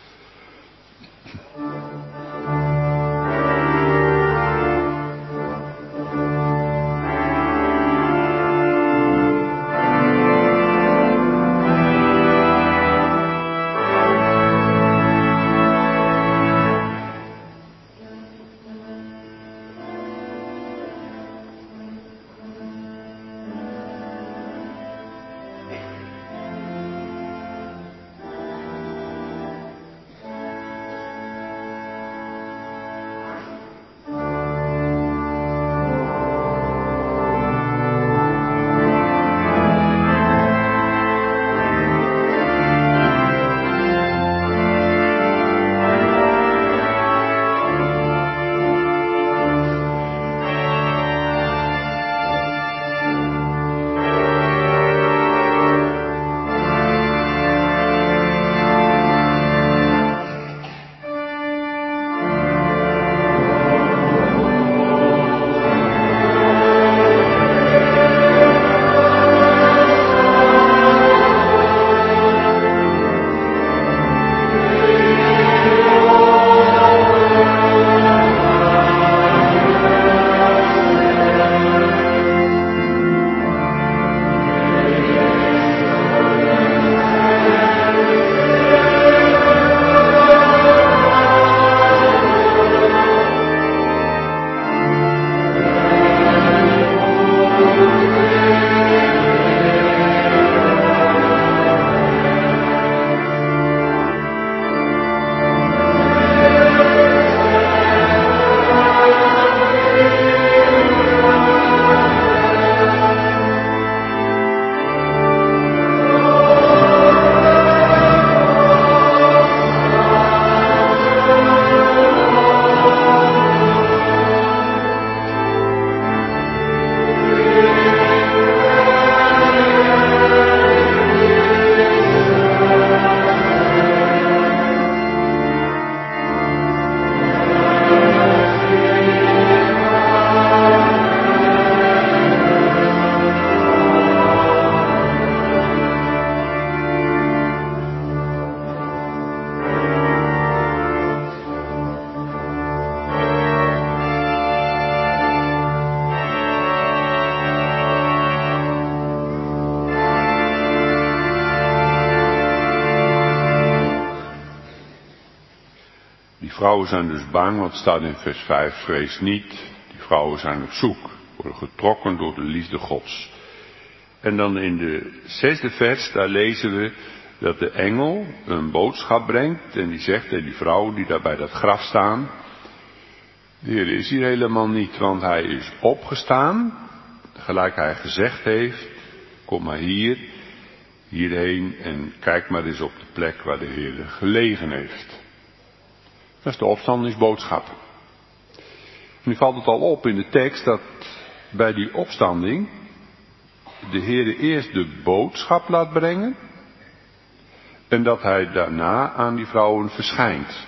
S1: vrouwen zijn dus bang, want het staat in vers vijf, vrees niet. Die vrouwen zijn op zoek, worden getrokken door de liefde Gods. En dan in de zesde vers, daar lezen we dat de engel een boodschap brengt. En die zegt tegen die vrouwen die daar bij dat graf staan: de Heer is hier helemaal niet, want hij is opgestaan. Gelijk hij gezegd heeft, kom maar hier, hierheen en kijk maar eens op de plek waar de Heer gelegen heeft. Dat is de opstandingsboodschap. Nu valt het al op in de tekst dat bij die opstanding de Heer eerst de boodschap laat brengen en dat hij daarna aan die vrouwen verschijnt.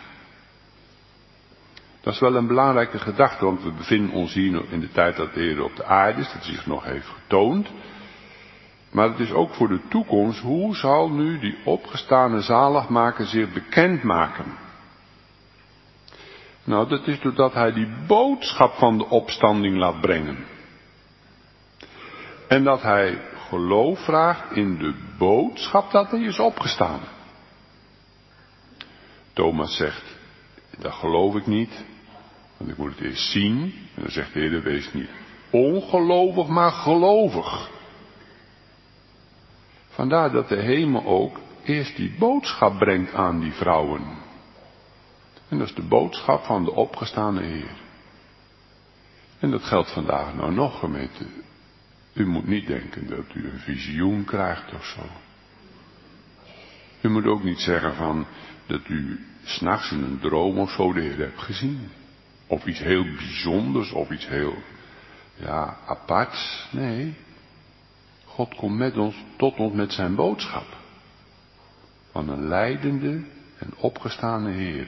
S1: Dat is wel een belangrijke gedachte, want we bevinden ons hier nog in de tijd dat de Heer op de aarde is, dat zich nog heeft getoond. Maar het is ook voor de toekomst, hoe zal nu die opgestane zaligmaker zich bekendmaken? Nou, dat is doordat hij die boodschap van de opstanding laat brengen. En dat hij geloof vraagt in de boodschap dat hij is opgestaan. Thomas zegt, dat geloof ik niet, want ik moet het eerst zien. En dan zegt de Heer, wees niet ongelovig, maar gelovig. Vandaar dat de hemel ook eerst die boodschap brengt aan die vrouwen. En dat is de boodschap van de opgestane Heer. En dat geldt vandaag nou nog, gemeente. U moet niet denken dat u een visioen krijgt of zo. U moet ook niet zeggen van dat u 's nachts in een droom of zo de Heer hebt gezien. Of iets heel bijzonders of iets heel, ja, aparts. Nee. God komt met ons, tot ons met zijn boodschap. Van een lijdende en opgestane Heer.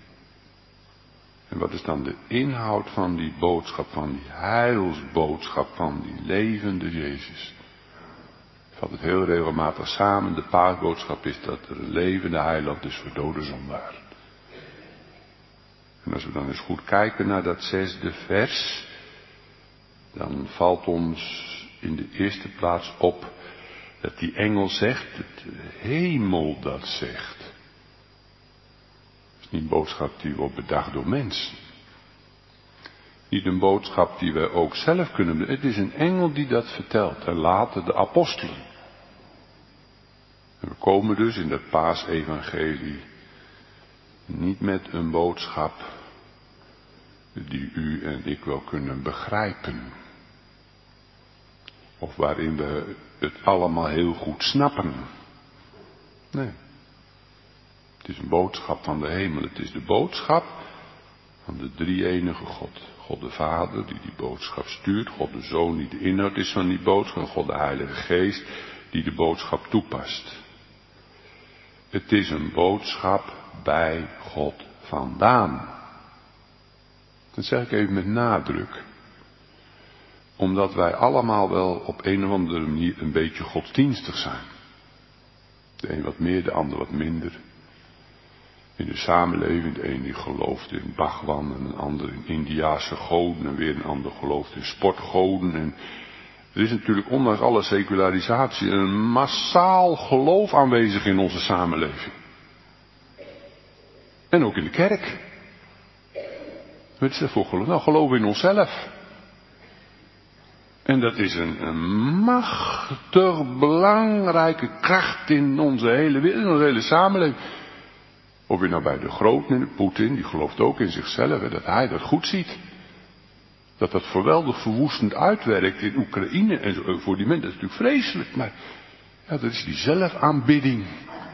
S1: En wat is dan de inhoud van die boodschap, van die heilsboodschap, van die levende Jezus? Ik vat het heel regelmatig samen. De paasboodschap is dat er een levende heiland is voor dode zondaren. En als we dan eens goed kijken naar dat zesde vers, dan valt ons in de eerste plaats op dat die engel zegt, dat de hemel dat zegt. Het is niet een boodschap die wordt bedacht door mensen. Niet een boodschap die wij ook zelf kunnen bedenken. Het is een engel die dat vertelt. En later de apostelen. En we komen dus in dat paasevangelie niet met een boodschap die u en ik wel kunnen begrijpen. Of waarin we het allemaal heel goed snappen. Nee. Het is een boodschap van de hemel. Het is de boodschap van de drie-enige God. God de Vader die die boodschap stuurt. God de Zoon die de inhoud is van die boodschap. En God de Heilige Geest die de boodschap toepast. Het is een boodschap bij God vandaan. Dat zeg ik even met nadruk. Omdat wij allemaal wel op een of andere manier een beetje godsdienstig zijn. De een wat meer, de ander wat minder. In de samenleving, de een die gelooft in Bhagwan en een ander in Indiase goden en weer een ander gelooft in sportgoden. En er is natuurlijk ondanks alle secularisatie een massaal geloof aanwezig in onze samenleving. En ook in de kerk. Wat is dat voor geloof? Nou, geloven in onszelf. En dat is een, een machtig belangrijke kracht in onze hele wereld, in onze hele samenleving. Of je nou bij de groten, Poetin, die gelooft ook in zichzelf, hè, dat hij dat goed ziet. Dat dat geweldig verwoestend uitwerkt in Oekraïne en zo, voor die mensen, dat is natuurlijk vreselijk, maar ja, dat is die zelfaanbidding.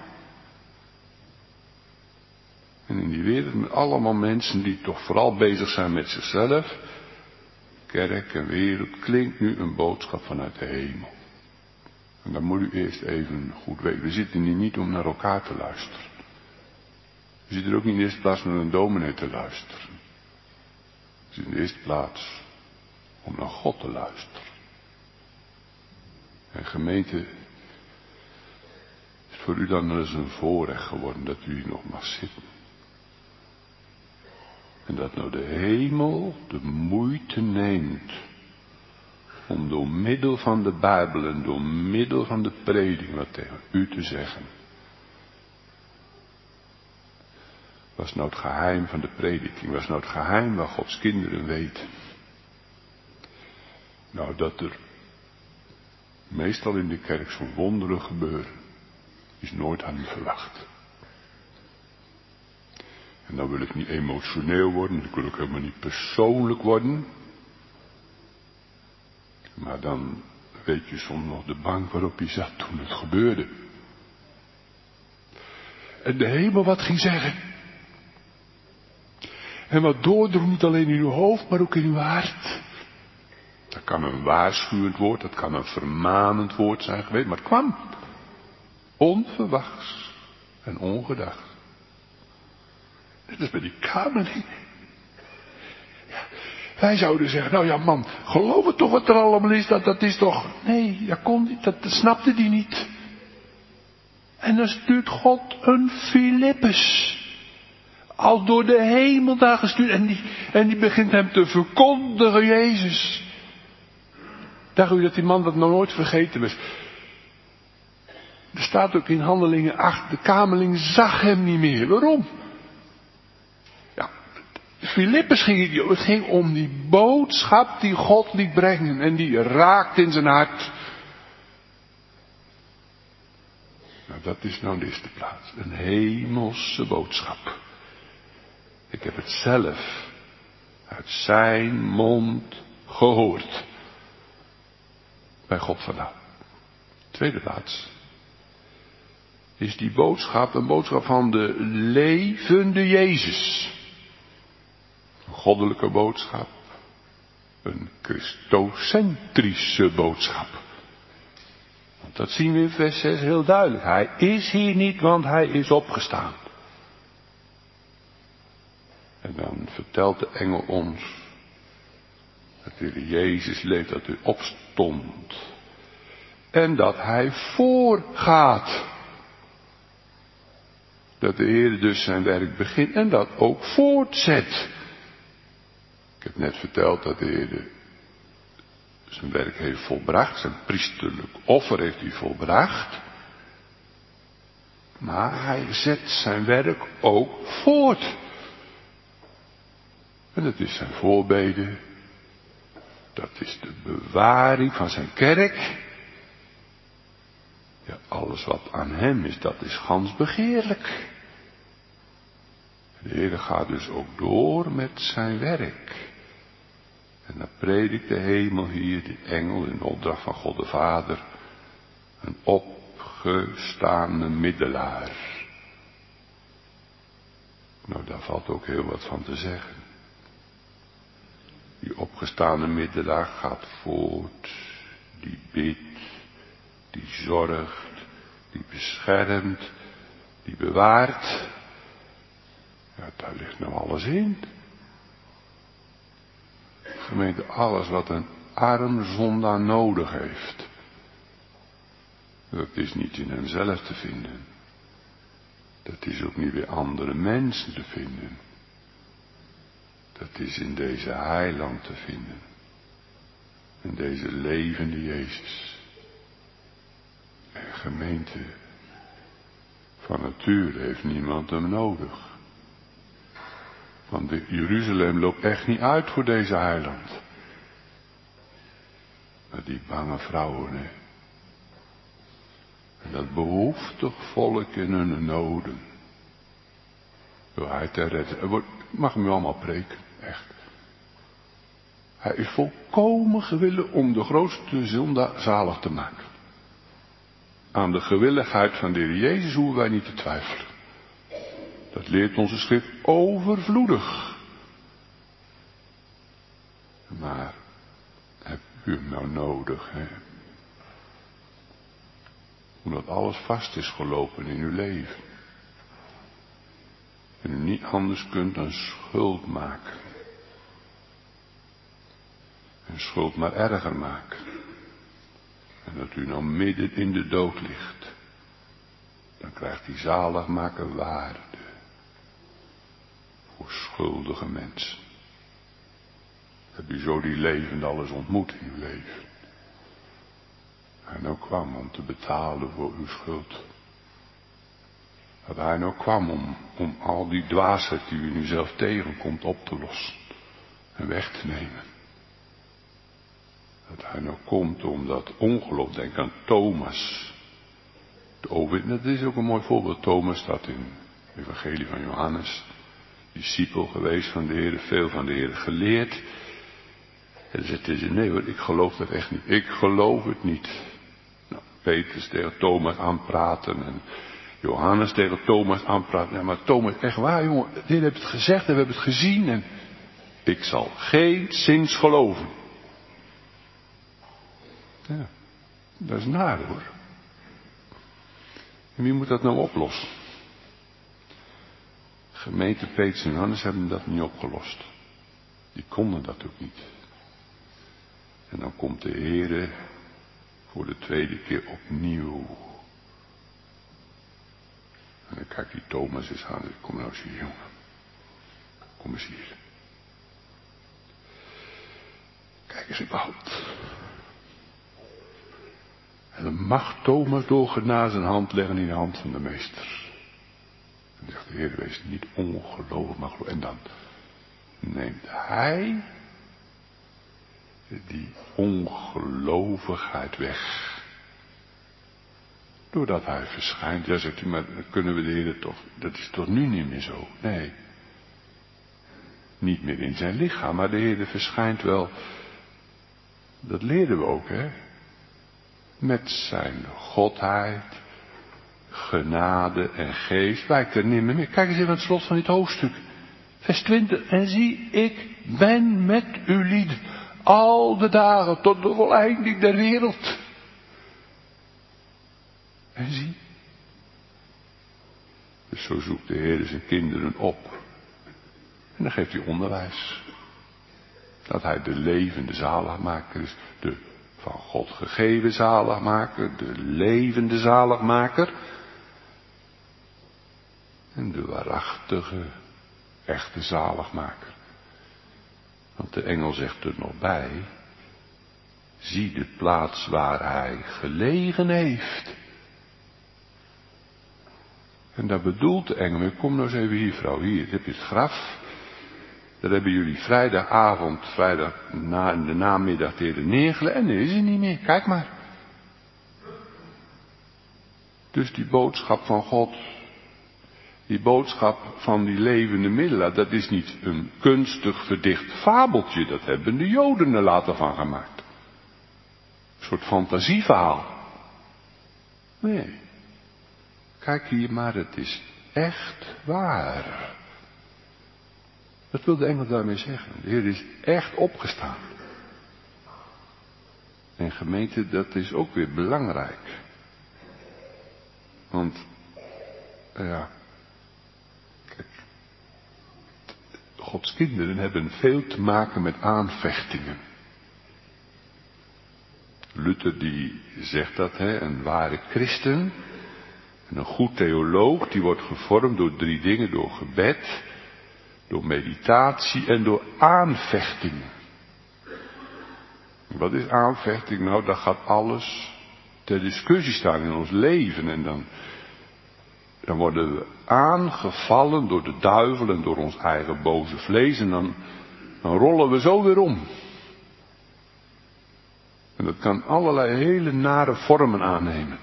S1: En in die wereld met allemaal mensen die toch vooral bezig zijn met zichzelf, kerk en wereld, klinkt nu een boodschap vanuit de hemel. En dan moet u eerst even goed weten, we zitten hier niet om naar elkaar te luisteren. We zitten er ook niet in de eerste plaats naar een dominee te luisteren. We zitten in de eerste plaats om naar God te luisteren. En gemeente, het is voor u dan eens een voorrecht geworden dat u hier nog mag zitten. En dat nou de hemel de moeite neemt om door middel van de Bijbel en door middel van de prediking wat tegen u te zeggen. Was nou het geheim van de prediking? Was nou het geheim waar Gods kinderen weten? Nou, dat er meestal in de kerk zo'n wonderen gebeuren, is nooit aan u verwacht. En dan wil ik niet emotioneel worden, ik wil ook helemaal niet persoonlijk worden. Maar dan weet je soms nog de bank waarop je zat toen het gebeurde. En de hemel wat ging zeggen. En wat doordrong niet alleen in uw hoofd, maar ook in uw hart. Dat kan een waarschuwend woord, dat kan een vermanend woord zijn geweest, maar het kwam. Onverwachts en ongedacht. Net als bij die kamer. Ja. Wij zouden zeggen, nou ja man, geloof het toch wat er allemaal is, dat, dat is toch... Nee, dat kon niet, dat, dat snapte die niet. En dan stuurt God een Filippus. Al door de hemel daar gestuurd. En die, en die begint hem te verkondigen, Jezus. Dacht u dat die man dat nog nooit vergeten was? Er staat ook in Handelingen acht, de kamerling zag hem niet meer. Waarom? Ja, Filippus ging, het ging om die boodschap die God liet brengen. En die raakt in zijn hart. Nou, dat is nou de eerste plaats. Een hemelse boodschap. Ik heb het zelf uit zijn mond gehoord. Bij God vandaan. Tweede plaats. Is die boodschap een boodschap van de levende Jezus. Een goddelijke boodschap. Een christocentrische boodschap. Want dat zien we in vers zes heel duidelijk. Hij is hier niet, want hij is opgestaan. En dan vertelt de engel ons dat de Heer Jezus leeft, dat hij opstond. En dat hij voorgaat. Dat de Heer dus zijn werk begint en dat ook voortzet. Ik heb net verteld dat de Heer zijn werk heeft volbracht. Zijn priesterlijk offer heeft hij volbracht. Maar hij zet zijn werk ook voort. En dat is zijn voorbede. Dat is de bewaring van zijn kerk. Ja, alles wat aan hem is, dat is gans begeerlijk. De Heer gaat dus ook door met zijn werk. En dan predikt de hemel hier, de engel in opdracht van God de Vader, een opgestane middelaar. Nou, daar valt ook heel wat van te zeggen. Die opgestane middelaar gaat voort, die bidt, die zorgt, die beschermt, die bewaart. Ja, daar ligt nou alles in. Gemeente, alles wat een arm zondaar nodig heeft. Dat is niet in hemzelf te vinden. Dat is ook niet bij andere mensen te vinden. Dat is in deze heiland te vinden. In deze levende Jezus. En gemeente, van nature heeft niemand hem nodig. Want de Jeruzalem loopt echt niet uit voor deze heiland. Maar die bange vrouwen, hè. En dat behoeftig volk in hun noden. Door hij te redden. Ik mag hem u allemaal preken, echt. Hij is volkomen gewillig om de grootste zondaar zalig te maken. Aan de gewilligheid van de Heer Jezus hoeven wij niet te twijfelen. Dat leert onze schrift overvloedig. Maar hebt u hem nou nodig, hè? Omdat alles vast is gelopen in uw leven. En u niet anders kunt dan schuld maken. En schuld maar erger maken. En dat u nou midden in de dood ligt. Dan krijgt die zaligmaker waarde. Voor schuldige mensen. Heb u zo die levende alles ontmoet in uw leven. Hij nou kwam om te betalen voor uw schuld. Dat hij nou kwam om, om al die dwaasheid die u nu zelf tegenkomt op te lossen. En weg te nemen. Dat hij nou komt om dat ongeloof, denk aan Thomas. De overwinnaar, dat is ook een mooi voorbeeld. Thomas staat in het evangelie van Johannes. Discipel geweest van de Heer, veel van de Heer geleerd. En dan zegt hij, nee hoor, ik geloof dat echt niet. Ik geloof het niet. Nou, Petrus tegen Thomas aanpraten en Johannes tegen Thomas aanpraten. Ja, maar Thomas, echt waar jongen, de Heer heeft het gezegd en we hebben het gezien en ik zal geen zins geloven. Ja, dat is naar hoor. En wie moet dat nou oplossen? Gemeente Petrus en Johannes hebben dat niet opgelost. Die konden dat ook niet. En dan komt de Heere voor de tweede keer opnieuw. En dan kijkt die Thomas eens aan en zegt, kom nou eens hier, jongen. Kom eens hier. Kijk eens überhaupt. En dan mag Thomas doorgenade zijn hand leggen in de hand van de meester. En dan zegt de Heer, wees niet ongelovig, maar geloof. En dan neemt hij die ongelovigheid weg. Doordat hij verschijnt. Ja, zegt u, maar dan kunnen we de Heer toch, dat is toch nu niet meer zo? Nee. Niet meer in zijn lichaam, maar de Heer verschijnt wel. Dat leerden we ook, hè. Met zijn godheid, genade en geest wijkt er niet meer meer. Kijk eens even aan het slot van dit hoofdstuk. Vers twintig. En zie, ik ben met u lieden al de dagen tot de voleinding der wereld. En zie. Dus zo zoekt de Heer zijn kinderen op. En dan geeft hij onderwijs. Dat hij de levende zaligmaker is. De van God gegeven zaligmaker. De levende zaligmaker. En de waarachtige, echte zaligmaker. Want de engel zegt er nog bij. Zie de plaats waar hij gelegen heeft. En daar bedoelt de engel. Kom nou eens even hier, vrouw. Hier heb je het graf. Daar hebben jullie vrijdagavond, vrijdag na, in de namiddag tegen neergelegd. En er is hij niet meer. Kijk maar. Dus die boodschap van God. Die boodschap van die levende middelaar. Dat is niet een kunstig verdicht fabeltje. Dat hebben de Joden er later van gemaakt. Een soort fantasieverhaal. Nee. Kijk hier maar, het is echt waar. Wat wil de engel daarmee zeggen? De Heer is echt opgestaan. En gemeente, dat is ook weer belangrijk. Want, ja, kijk, Gods kinderen hebben veel te maken met aanvechtingen. Luther die zegt dat, hè, een ware christen, en een goed theoloog, die wordt gevormd door drie dingen, door gebed, door meditatie en door aanvechting. Wat is aanvechting? Nou, dat gaat alles ter discussie staan in ons leven. En dan, dan worden we aangevallen door de duivel en door ons eigen boze vlees. En dan, dan rollen we zo weer om. En dat kan allerlei hele nare vormen aannemen.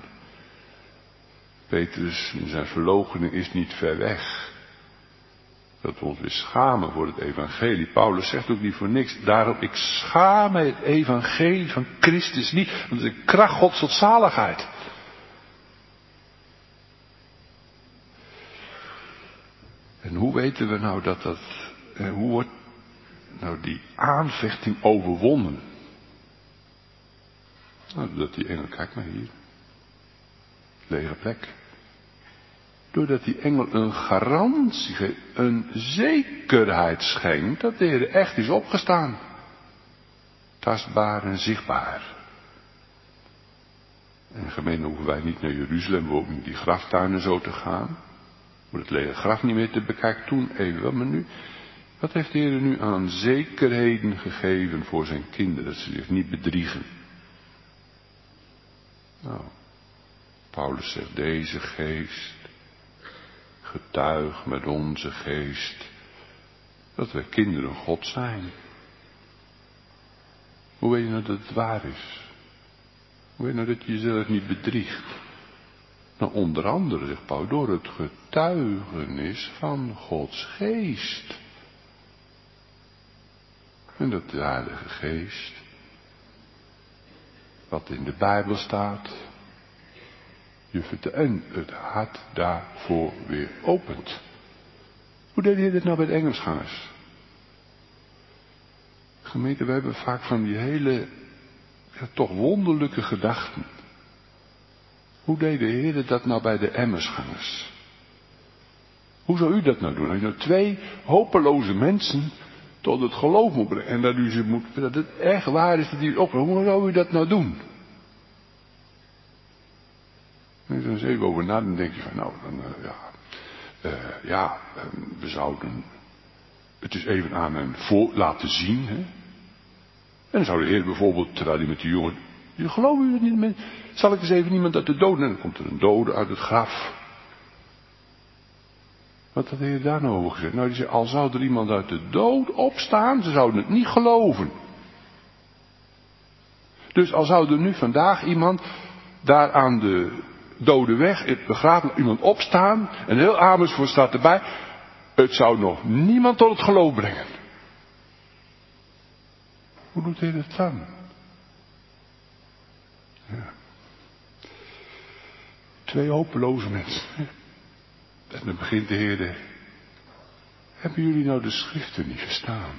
S1: Petrus in zijn verloochening is niet ver weg. Dat we ons weer schamen voor het evangelie. Paulus zegt ook niet voor niks. Daarom, ik schaam mij het evangelie van Christus niet. Want het is de kracht Gods tot zaligheid. En hoe weten we nou dat dat... Eh, hoe wordt nou die aanvechting overwonnen? Nou, dat die engel... Kijk maar hier. Lege plek. Doordat die engel een garantie geeft, een zekerheid schenkt dat de Heer echt is opgestaan. Tastbaar en zichtbaar. En gemeen hoeven wij niet naar Jeruzalem, ook niet die graftuinen zo te gaan. Om het lege graf niet meer te bekijken, toen even wel, maar nu. Wat heeft de Heer nu aan zekerheden gegeven voor zijn kinderen, dat ze zich niet bedriegen? Nou, Paulus zegt, deze geest getuig met onze geest dat wij kinderen God zijn. Hoe weet je nou dat het waar is? Hoe weet je nou dat je jezelf niet bedriegt? Nou, onder andere, zegt Paulus, door het getuigenis van Gods geest. En dat de Heilige Geest, wat in de Bijbel staat, je vertelt, en het hart daarvoor weer opent. Hoe deed hij dit nou bij de Engelsgangers? Gemeente, we hebben vaak van die hele, ja, toch wonderlijke gedachten. Hoe deed de Heer dat nou bij de Emmersgangers? Hoe zou u dat nou doen? Als je nou twee hopeloze mensen tot het geloof moet brengen. En dat u ze moet, dat het echt waar is dat u op. Hoe zou u dat nou doen? En er eens even over na, dan denk je van, nou, dan, uh, ja, uh, ja, uh, we zouden het is even aan hen voor laten zien, hè. En dan zou de Heer bijvoorbeeld, terwijl hij met die jongen, je gelooft u het niet meer, zal ik eens even iemand uit de dood, en dan komt er een dode uit het graf. Wat had de Heer daar nou over gezegd? Nou, die zei, al zou er iemand uit de dood opstaan, ze zouden het niet geloven. Dus al zou er nu vandaag iemand daar aan de dode weg, het begraven, iemand opstaan, en heel Amersfoort staat erbij, het zou nog niemand tot het geloof brengen. Hoe doet hij dat dan? Ja. Twee hopeloze mensen. En dan begint de Heer, hebben jullie nou de schriften niet verstaan?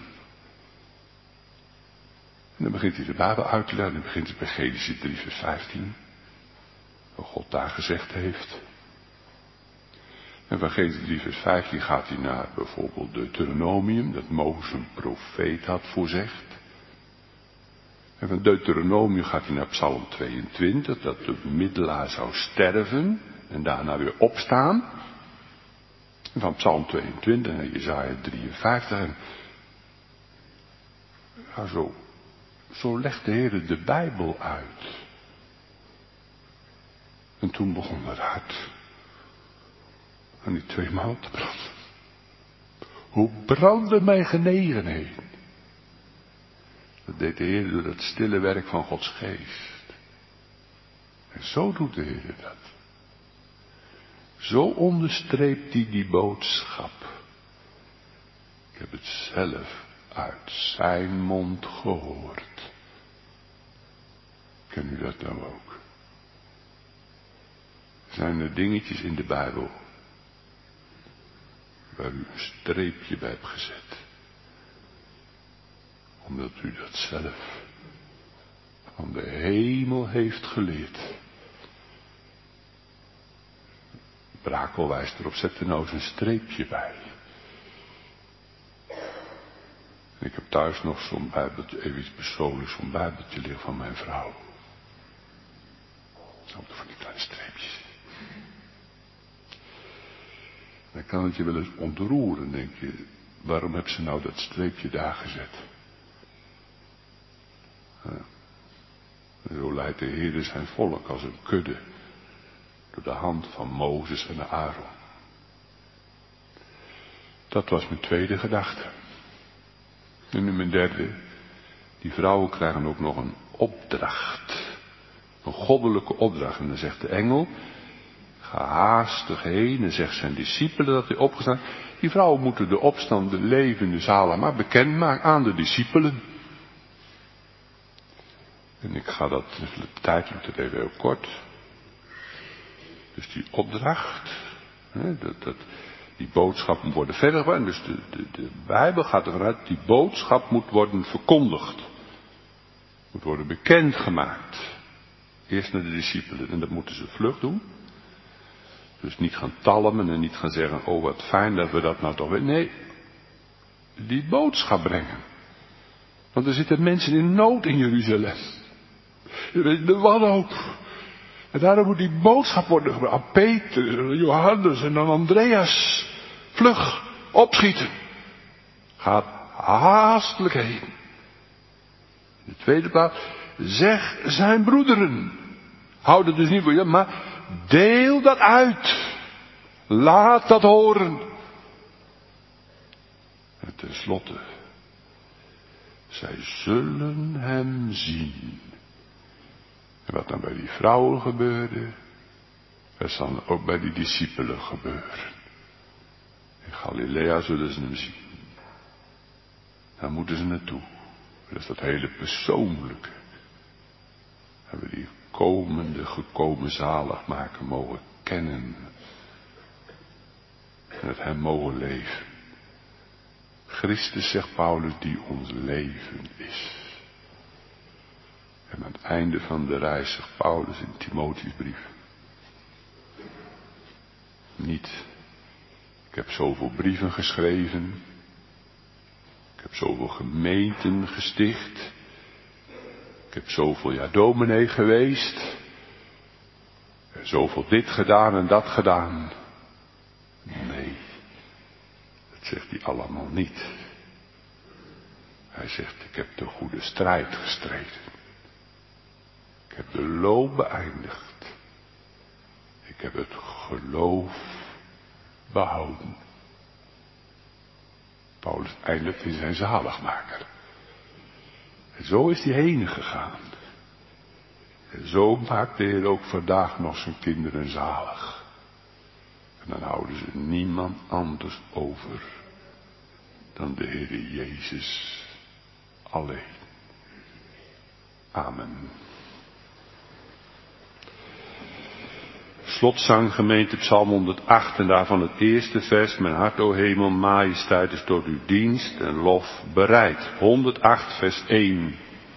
S1: En dan begint hij de Bijbel uit te leggen. Dan begint hij bij Genesis drie vers vijftien. Wat God daar gezegd heeft. En van Genesis drie vers vijftien gaat hij naar bijvoorbeeld Deuteronomium. Dat Mozes een profeet had voorzegd. En van Deuteronomium gaat hij naar Psalm tweeëntwintig. Dat de middelaar zou sterven. En daarna weer opstaan. En van Psalm tweeëntwintig naar Jesaja drieënvijftig. En ja, zo, zo legt de Heer de Bijbel uit. En toen begon het hart aan die twee maal te branden. Hoe brandde mijn genegenheden. Dat deed de Heer door dat stille werk van Gods geest. En zo doet de Heer dat. Zo onderstreept hij die boodschap. Ik heb het zelf uit zijn mond gehoord. Ken u dat nou ook? Zijn er dingetjes in de Bijbel waar u een streepje bij hebt gezet? Omdat u dat zelf van de hemel heeft geleerd. Brakel wijst erop, zet er nou eens een streepje bij. En ik heb thuis nog zo'n bijbeltje, even iets persoonlijks, zo'n bijbeltje liggen van mijn vrouw. Zo van die kleine streepjes. Dan kan het je wel eens ontroeren, denk je. Waarom heb ze nou dat streepje daar gezet? Ja. Zo leidt de Heer zijn volk als een kudde. Door de hand van Mozes en Aaron. Dat was mijn tweede gedachte. En nu mijn derde. Die vrouwen krijgen ook nog een opdracht. Een goddelijke opdracht. En dan zegt de engel. Ga haastig heen. En zegt zijn discipelen dat hij opgestaan. Die vrouwen moeten de opstand, de levende zalig maar bekend maken aan de discipelen. En ik ga dat, de tijd doet het even heel kort. Dus die opdracht, hè, dat, dat, die boodschap moet worden verder gebracht. Dus de, de, de Bijbel gaat ervan uit, die boodschap moet worden verkondigd. Moet worden bekendgemaakt. Eerst naar de discipelen, en dat moeten ze vlug doen. Dus niet gaan talmen en niet gaan zeggen, oh wat fijn dat we dat nou toch weten. Nee, die boodschap brengen. Want er zitten mensen in nood in Jeruzalem. De wanhoop. En daarom moet die boodschap worden gebracht aan Peter, Johannes en dan Andreas. Vlug, opschieten. Gaat haastelijk heen. In de tweede plaats, zeg zijn broederen. Houd het dus niet voor je, maar deel dat uit. Laat dat horen. En tenslotte, zij zullen hem zien. En wat dan bij die vrouwen gebeurde, dat zal ook bij die discipelen gebeuren. In Galilea zullen ze hem zien. Daar moeten ze naartoe. Dat is dat hele persoonlijke. Hebben we die komende, gekomen zaligmaker mogen kennen. En het hem mogen leven. Christus, zegt Paulus, die ons leven is. En aan het einde van de reis zegt Paulus in Timotheusbrief. Niet, ik heb zoveel brieven geschreven. Ik heb zoveel gemeenten gesticht. Ik heb zoveel jaar dominee geweest. En zoveel dit gedaan en dat gedaan. Nee, dat zegt hij allemaal niet. Hij zegt, ik heb de goede strijd gestreden. Ik heb de loop beëindigd. Ik heb het geloof behouden. Paulus eindigt in zijn zaligmaker. En zo is hij heen gegaan. En zo maakt de Heer ook vandaag nog zijn kinderen zalig. En dan houden ze niemand anders over dan de Heer Jezus alleen. Amen. Slotzang gemeente Psalm honderdacht en daarvan het eerste vers. Mijn hart, o hemel, majesteit is tot uw dienst en lof bereid. honderdacht vers één.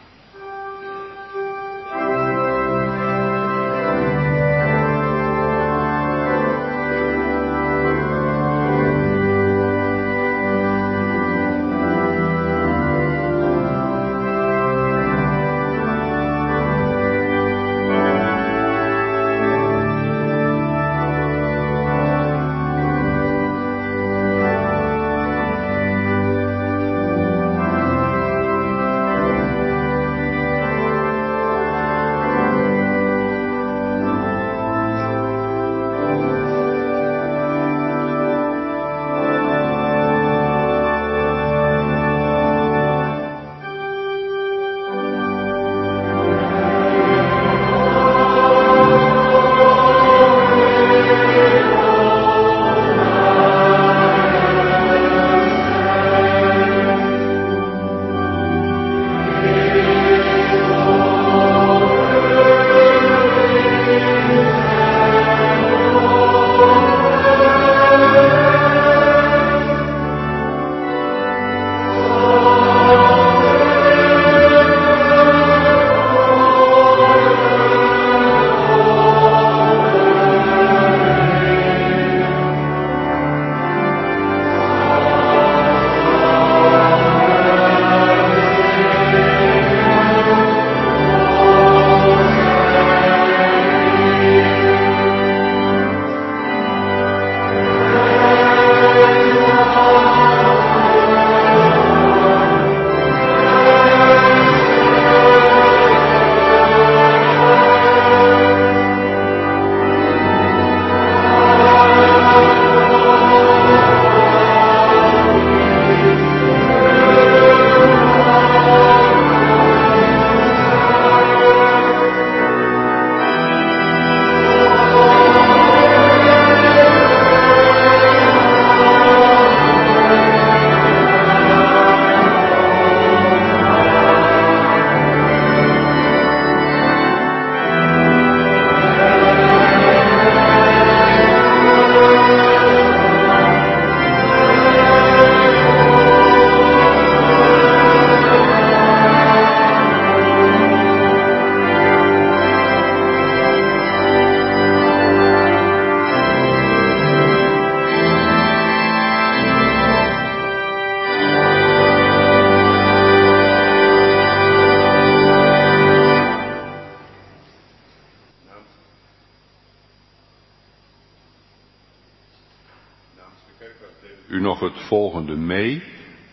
S1: U nog het volgende mee.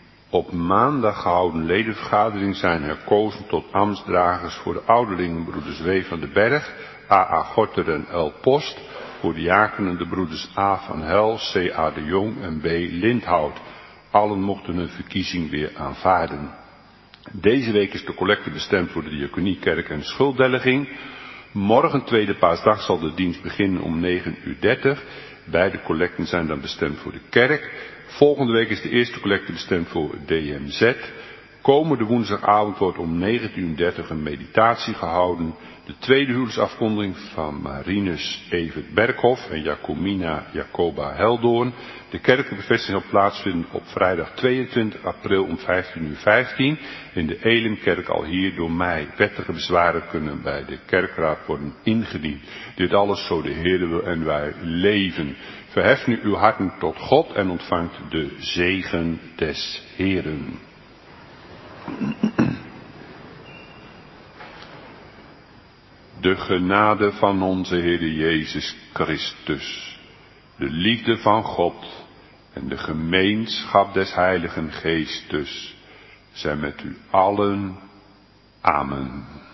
S1: Op maandag gehouden ledenvergadering zijn herkozen tot ambtsdragers voor de ouderlingenbroeders W. van den Berg, A A Gorter en L. Post. Voor de diakenen de broeders A. van Hel, C A de Jong en B. Lindhout. Allen mochten hun verkiezing weer aanvaarden. Deze week is de collecte bestemd voor de diaconie, kerk en schulddelging. Morgen, tweede paasdag, zal de dienst beginnen om negen uur dertig. Beide collecten zijn dan bestemd voor de kerk. Volgende week is de eerste collecte bestemd voor D M Z. Komende woensdagavond wordt om negentien uur dertig een meditatie gehouden. De tweede huwelijksafkondiging van Marinus Evert Berghoff en Jacomina Jacoba Heldoorn. De kerkelijke bevestiging zal plaatsvinden op vrijdag tweeëntwintig april om vijftien uur vijftien. In de Elimkerk al hier door mij. Wettige bezwaren kunnen bij de kerkraad worden ingediend. Dit alles zo de Heer wil en wij leven. Verhef nu uw harten tot God en ontvangt de zegen des Heeren. De genade van onze Heer Jezus Christus, de liefde van God en de gemeenschap des Heiligen Geestes zijn met u allen. Amen.